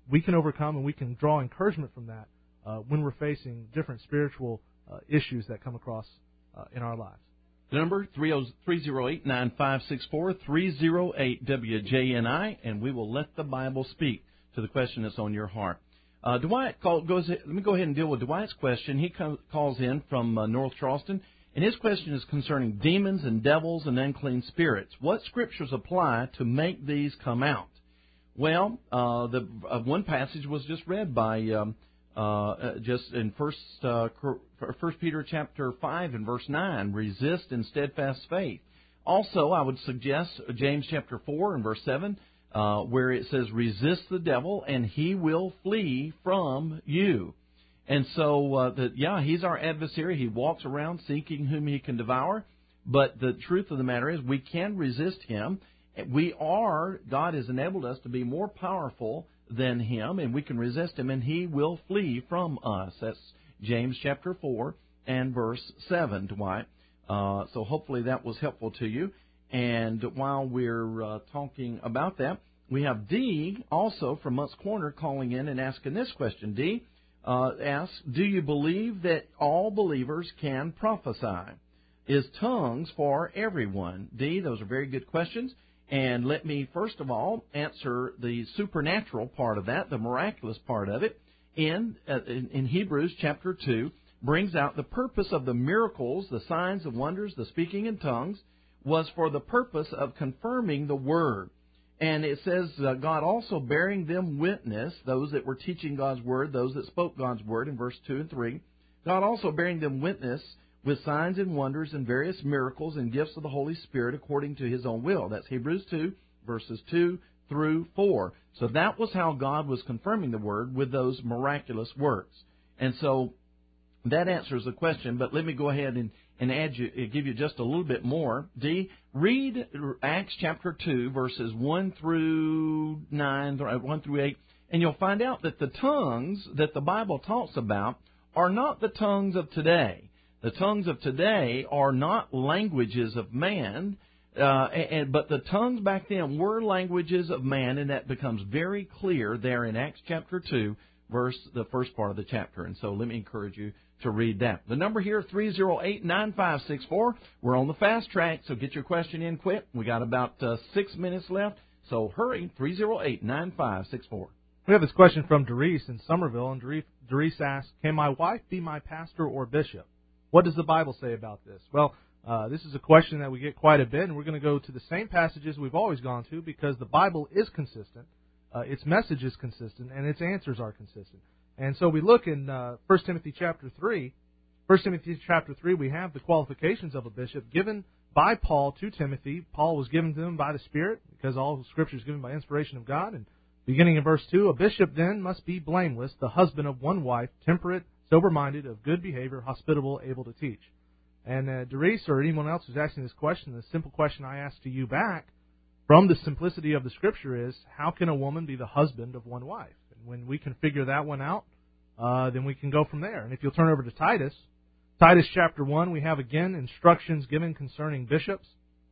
we can overcome and we can draw encouragement from that uh, when we're facing different spiritual uh, issues that come across uh, in our lives. The number, three oh eight, nine five six four, three oh eight W J N I, and we will let the Bible speak to the question that's on your heart. Uh, Dwight call, goes. Let me go ahead and deal with Dwight's question. He co- calls in from uh, North Charleston, and his question is concerning demons and devils and unclean spirits. What scriptures apply to make these come out? Well, uh, the uh, one passage was just read by um, uh, just in First uh, First Peter chapter five and verse nine. Resist in steadfast faith. Also, I would suggest James chapter four and verse seven. Uh, where it says, resist the devil and he will flee from you. And so, uh, the, yeah, he's our adversary. He walks around seeking whom he can devour. But the truth of the matter is we can resist him. We are, God has enabled us to be more powerful than him, and we can resist him, and he will flee from us. That's James chapter four and verse seven, Dwight. Uh, so hopefully that was helpful to you. And while we're uh, talking about that, we have Dee also from Mutt's Corner calling in and asking this question. Dee uh, asks, do you believe that all believers can prophesy? Is tongues for everyone? Dee, those are very good questions. And let me first of all answer the supernatural part of that, the miraculous part of it. In, uh, in, in Hebrews chapter two, brings out the purpose of the miracles, the signs, the wonders, the speaking in tongues, was for the purpose of confirming the Word. And it says, uh, God also bearing them witness, those that were teaching God's Word, those that spoke God's Word in verse two and three, God also bearing them witness with signs and wonders and various miracles and gifts of the Holy Spirit according to His own will. That's Hebrews two, verses two through four. So that was how God was confirming the Word with those miraculous works. And so that answers the question, but let me go ahead and and add you, give you just a little bit more. D, read Acts chapter two, verses one through nine, one through eight, and you'll find out that the tongues that the Bible talks about are not the tongues of today. The tongues of today are not languages of man, uh, and, but the tongues back then were languages of man, and that becomes very clear there in Acts chapter two, verse the first part of the chapter. And so let me encourage you to read that. The number here, three oh eight, nine five six four. We're on the fast track, so get your question in quick. We got about uh, six minutes left, so hurry, three oh eight, nine five six four. We have this question from Doris in Somerville, and Doris asks, can my wife be my pastor or bishop? What does the Bible say about this? Well, uh, this is a question that we get quite a bit, and we're going to go to the same passages we've always gone to because the Bible is consistent, uh, its message is consistent, and its answers are consistent. And so we look in uh, First Timothy chapter three. First Timothy chapter three, we have the qualifications of a bishop given by Paul to Timothy. Paul was given to him by the Spirit because all Scripture is given by inspiration of God. And beginning in verse two, a bishop then must be blameless, the husband of one wife, temperate, sober-minded, of good behavior, hospitable, able to teach. And uh, Doris or anyone else who's asking this question, the simple question I ask to you back from the simplicity of the Scripture is, how can a woman be the husband of one wife? When we can figure that one out, uh, then we can go from there. And if you'll turn over to Titus, Titus chapter one, we have again instructions given concerning bishops.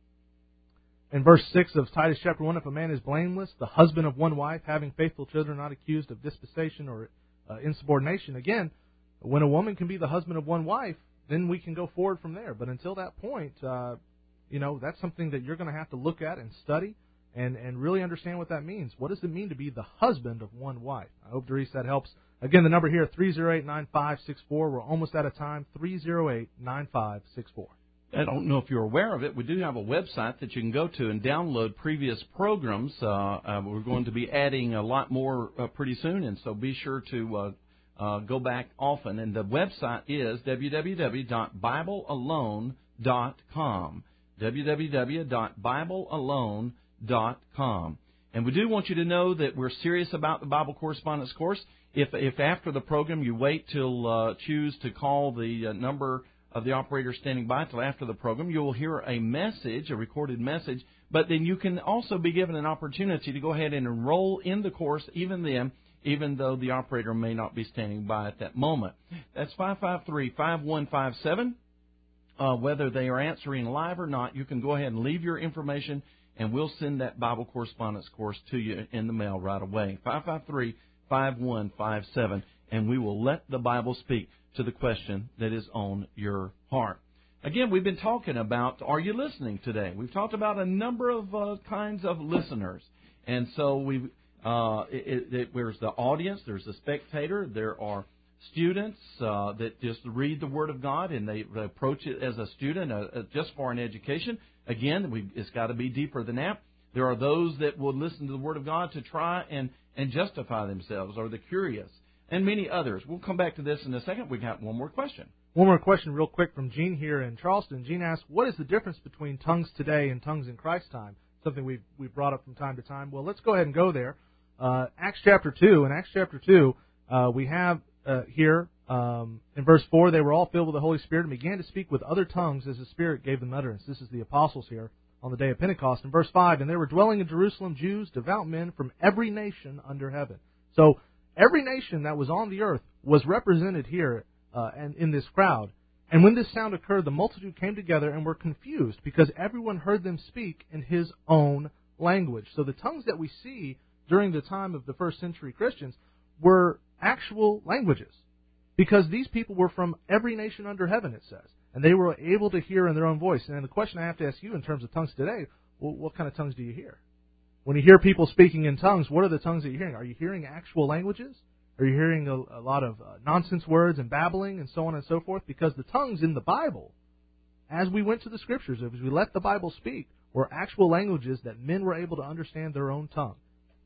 In verse six of Titus chapter one, if a man is blameless, the husband of one wife, having faithful children, not accused of dispensation or uh, insubordination. Again, when a woman can be the husband of one wife, then we can go forward from there. But until that point, uh, you know, that's something that you're going to have to look at and study. And, and really understand what that means. What does it mean to be the husband of one wife? I hope, Doris, that helps. Again, the number here, three oh eight, nine five six four. We're almost out of time, three oh eight, nine five six four. I don't know if you're aware of it. We do have a website that you can go to and download previous programs. Uh, uh, we're going to be adding a lot more uh, pretty soon, and so be sure to uh, uh, go back often. And the website is w w w dot bible alone dot com. w w w dot bible alone dot com. And we do want you to know that we're serious about the Bible Correspondence Course. If if after the program you wait till uh, choose to call the uh, number of the operator standing by till after the program, you will hear a message, a recorded message, but then you can also be given an opportunity to go ahead and enroll in the course even then, even though the operator may not be standing by at that moment. That's five five three, five one five seven. Uh, whether they are answering live or not, you can go ahead and leave your information, and we'll send that Bible Correspondence Course to you in the mail right away. five five three, five one five seven, and we will let the Bible speak to the question that is on your heart. Again, we've been talking about, are you listening today? We've talked about a number of uh, kinds of listeners. And so we've, uh, it, it, there's the audience, there's the spectator, there are students uh, that just read the Word of God and they approach it as a student uh, just for an education. Again, we, it's got to be deeper than that. There are those that will listen to the Word of God to try and, and justify themselves, or the curious, and many others. We'll come back to this in a second. We've got one more question. One more question real quick from Gene here in Charleston. Gene asks, what is the difference between tongues today and tongues in Christ's time? Something we've, we've brought up from time to time. Well, let's go ahead and go there. Uh, Acts chapter two. In Acts chapter two, uh, we have uh, here um, in verse four, they were all filled with the Holy Spirit and began to speak with other tongues as the Spirit gave them utterance. This is the apostles here on the day of Pentecost. In verse five, and there were dwelling in Jerusalem Jews, devout men from every nation under heaven. So every nation that was on the earth was represented here uh, and in this crowd. And when this sound occurred, the multitude came together and were confused, because everyone heard them speak in his own language. So the tongues that we see during the time of the first century Christians were actual languages, because these people were from every nation under heaven, it says. And they were able to hear in their own voice. And the question I have to ask you in terms of tongues today, well, what kind of tongues do you hear? When you hear people speaking in tongues, what are the tongues that you're hearing? Are you hearing actual languages? Are you hearing a, a lot of uh, nonsense words and babbling and so on and so forth? Because the tongues in the Bible, as we went to the Scriptures, as we let the Bible speak, were actual languages that men were able to understand their own tongue.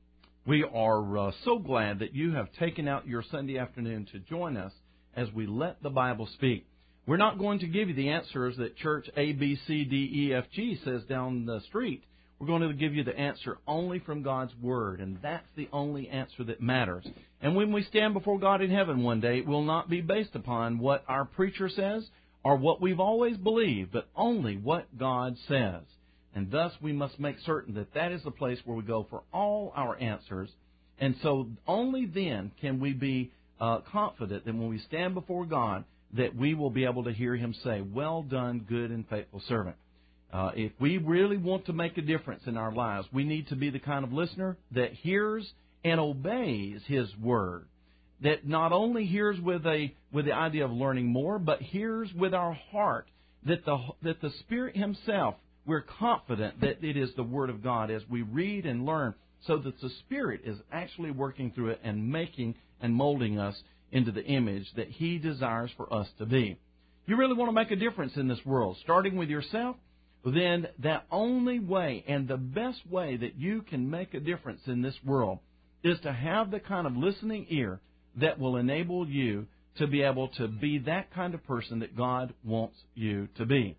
We are uh, so glad that you have taken out your Sunday afternoon to join us as we let the Bible speak. We're not going to give you the answers that church A, B, C, D, E, F, G says down the street. We're going to give you the answer only from God's Word, and that's the only answer that matters. And when we stand before God in heaven one day, it will not be based upon what our preacher says or what we've always believed, but only what God says. And thus we must make certain that that is the place where we go for all our answers. And so only then can we be uh, confident that when we stand before God, that we will be able to hear Him say, "Well done, good and faithful servant." Uh, if we really want to make a difference in our lives, we need to be the kind of listener that hears and obeys His Word. That not only hears with a with the idea of learning more, but hears with our heart. That the that the Spirit Himself, we're confident that it is the Word of God as we read and learn, so that the Spirit is actually working through it and making and molding us into the image that He desires for us to be. You really want to make a difference in this world, starting with yourself? Then that only way and the best way that you can make a difference in this world is to have the kind of listening ear that will enable you to be able to be that kind of person that God wants you to be.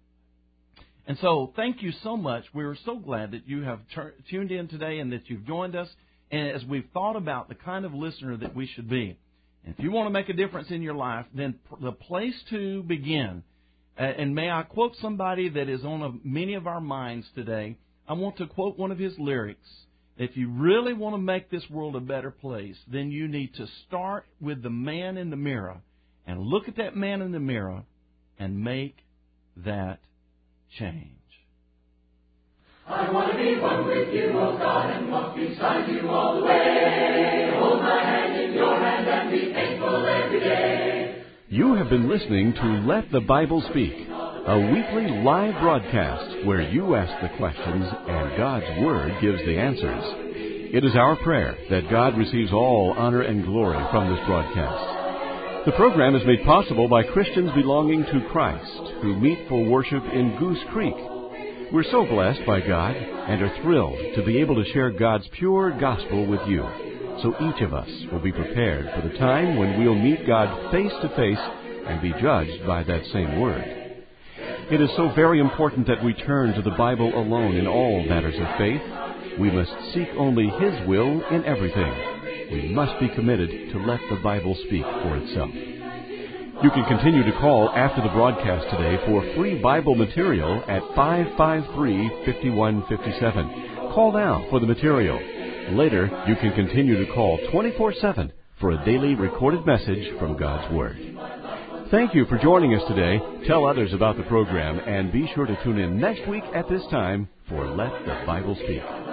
And so thank you so much. We're so glad that you have t- tuned in today and that you've joined us, and as we've thought about the kind of listener that we should be. And if you want to make a difference in your life, then the place to begin, and may I quote somebody that is on a, many of our minds today. I want to quote one of his lyrics. If you really want to make this world a better place, then you need to start with the man in the mirror and look at that man in the mirror and make that change. I want to be one with you, oh God, and walk beside you all the way. Hold my hand in your hand and be thankful every day. You have been listening to Let the Bible Speak, a weekly live broadcast where you ask the questions and God's Word gives the answers. It is our prayer that God receives all honor and glory from this broadcast. The program is made possible by Christians belonging to Christ who meet for worship in Goose Creek. We're so blessed by God and are thrilled to be able to share God's pure gospel with you. So each of us will be prepared for the time when we'll meet God face to face and be judged by that same Word. It is so very important that we turn to the Bible alone in all matters of faith. We must seek only His will in everything. We must be committed to let the Bible speak for itself. You can continue to call after the broadcast today for free Bible material at five five three, five one five seven. Call now for the material. Later, you can continue to call twenty-four seven for a daily recorded message from God's Word. Thank you for joining us today. Tell others about the program and be sure to tune in next week at this time for Let the Bible Speak.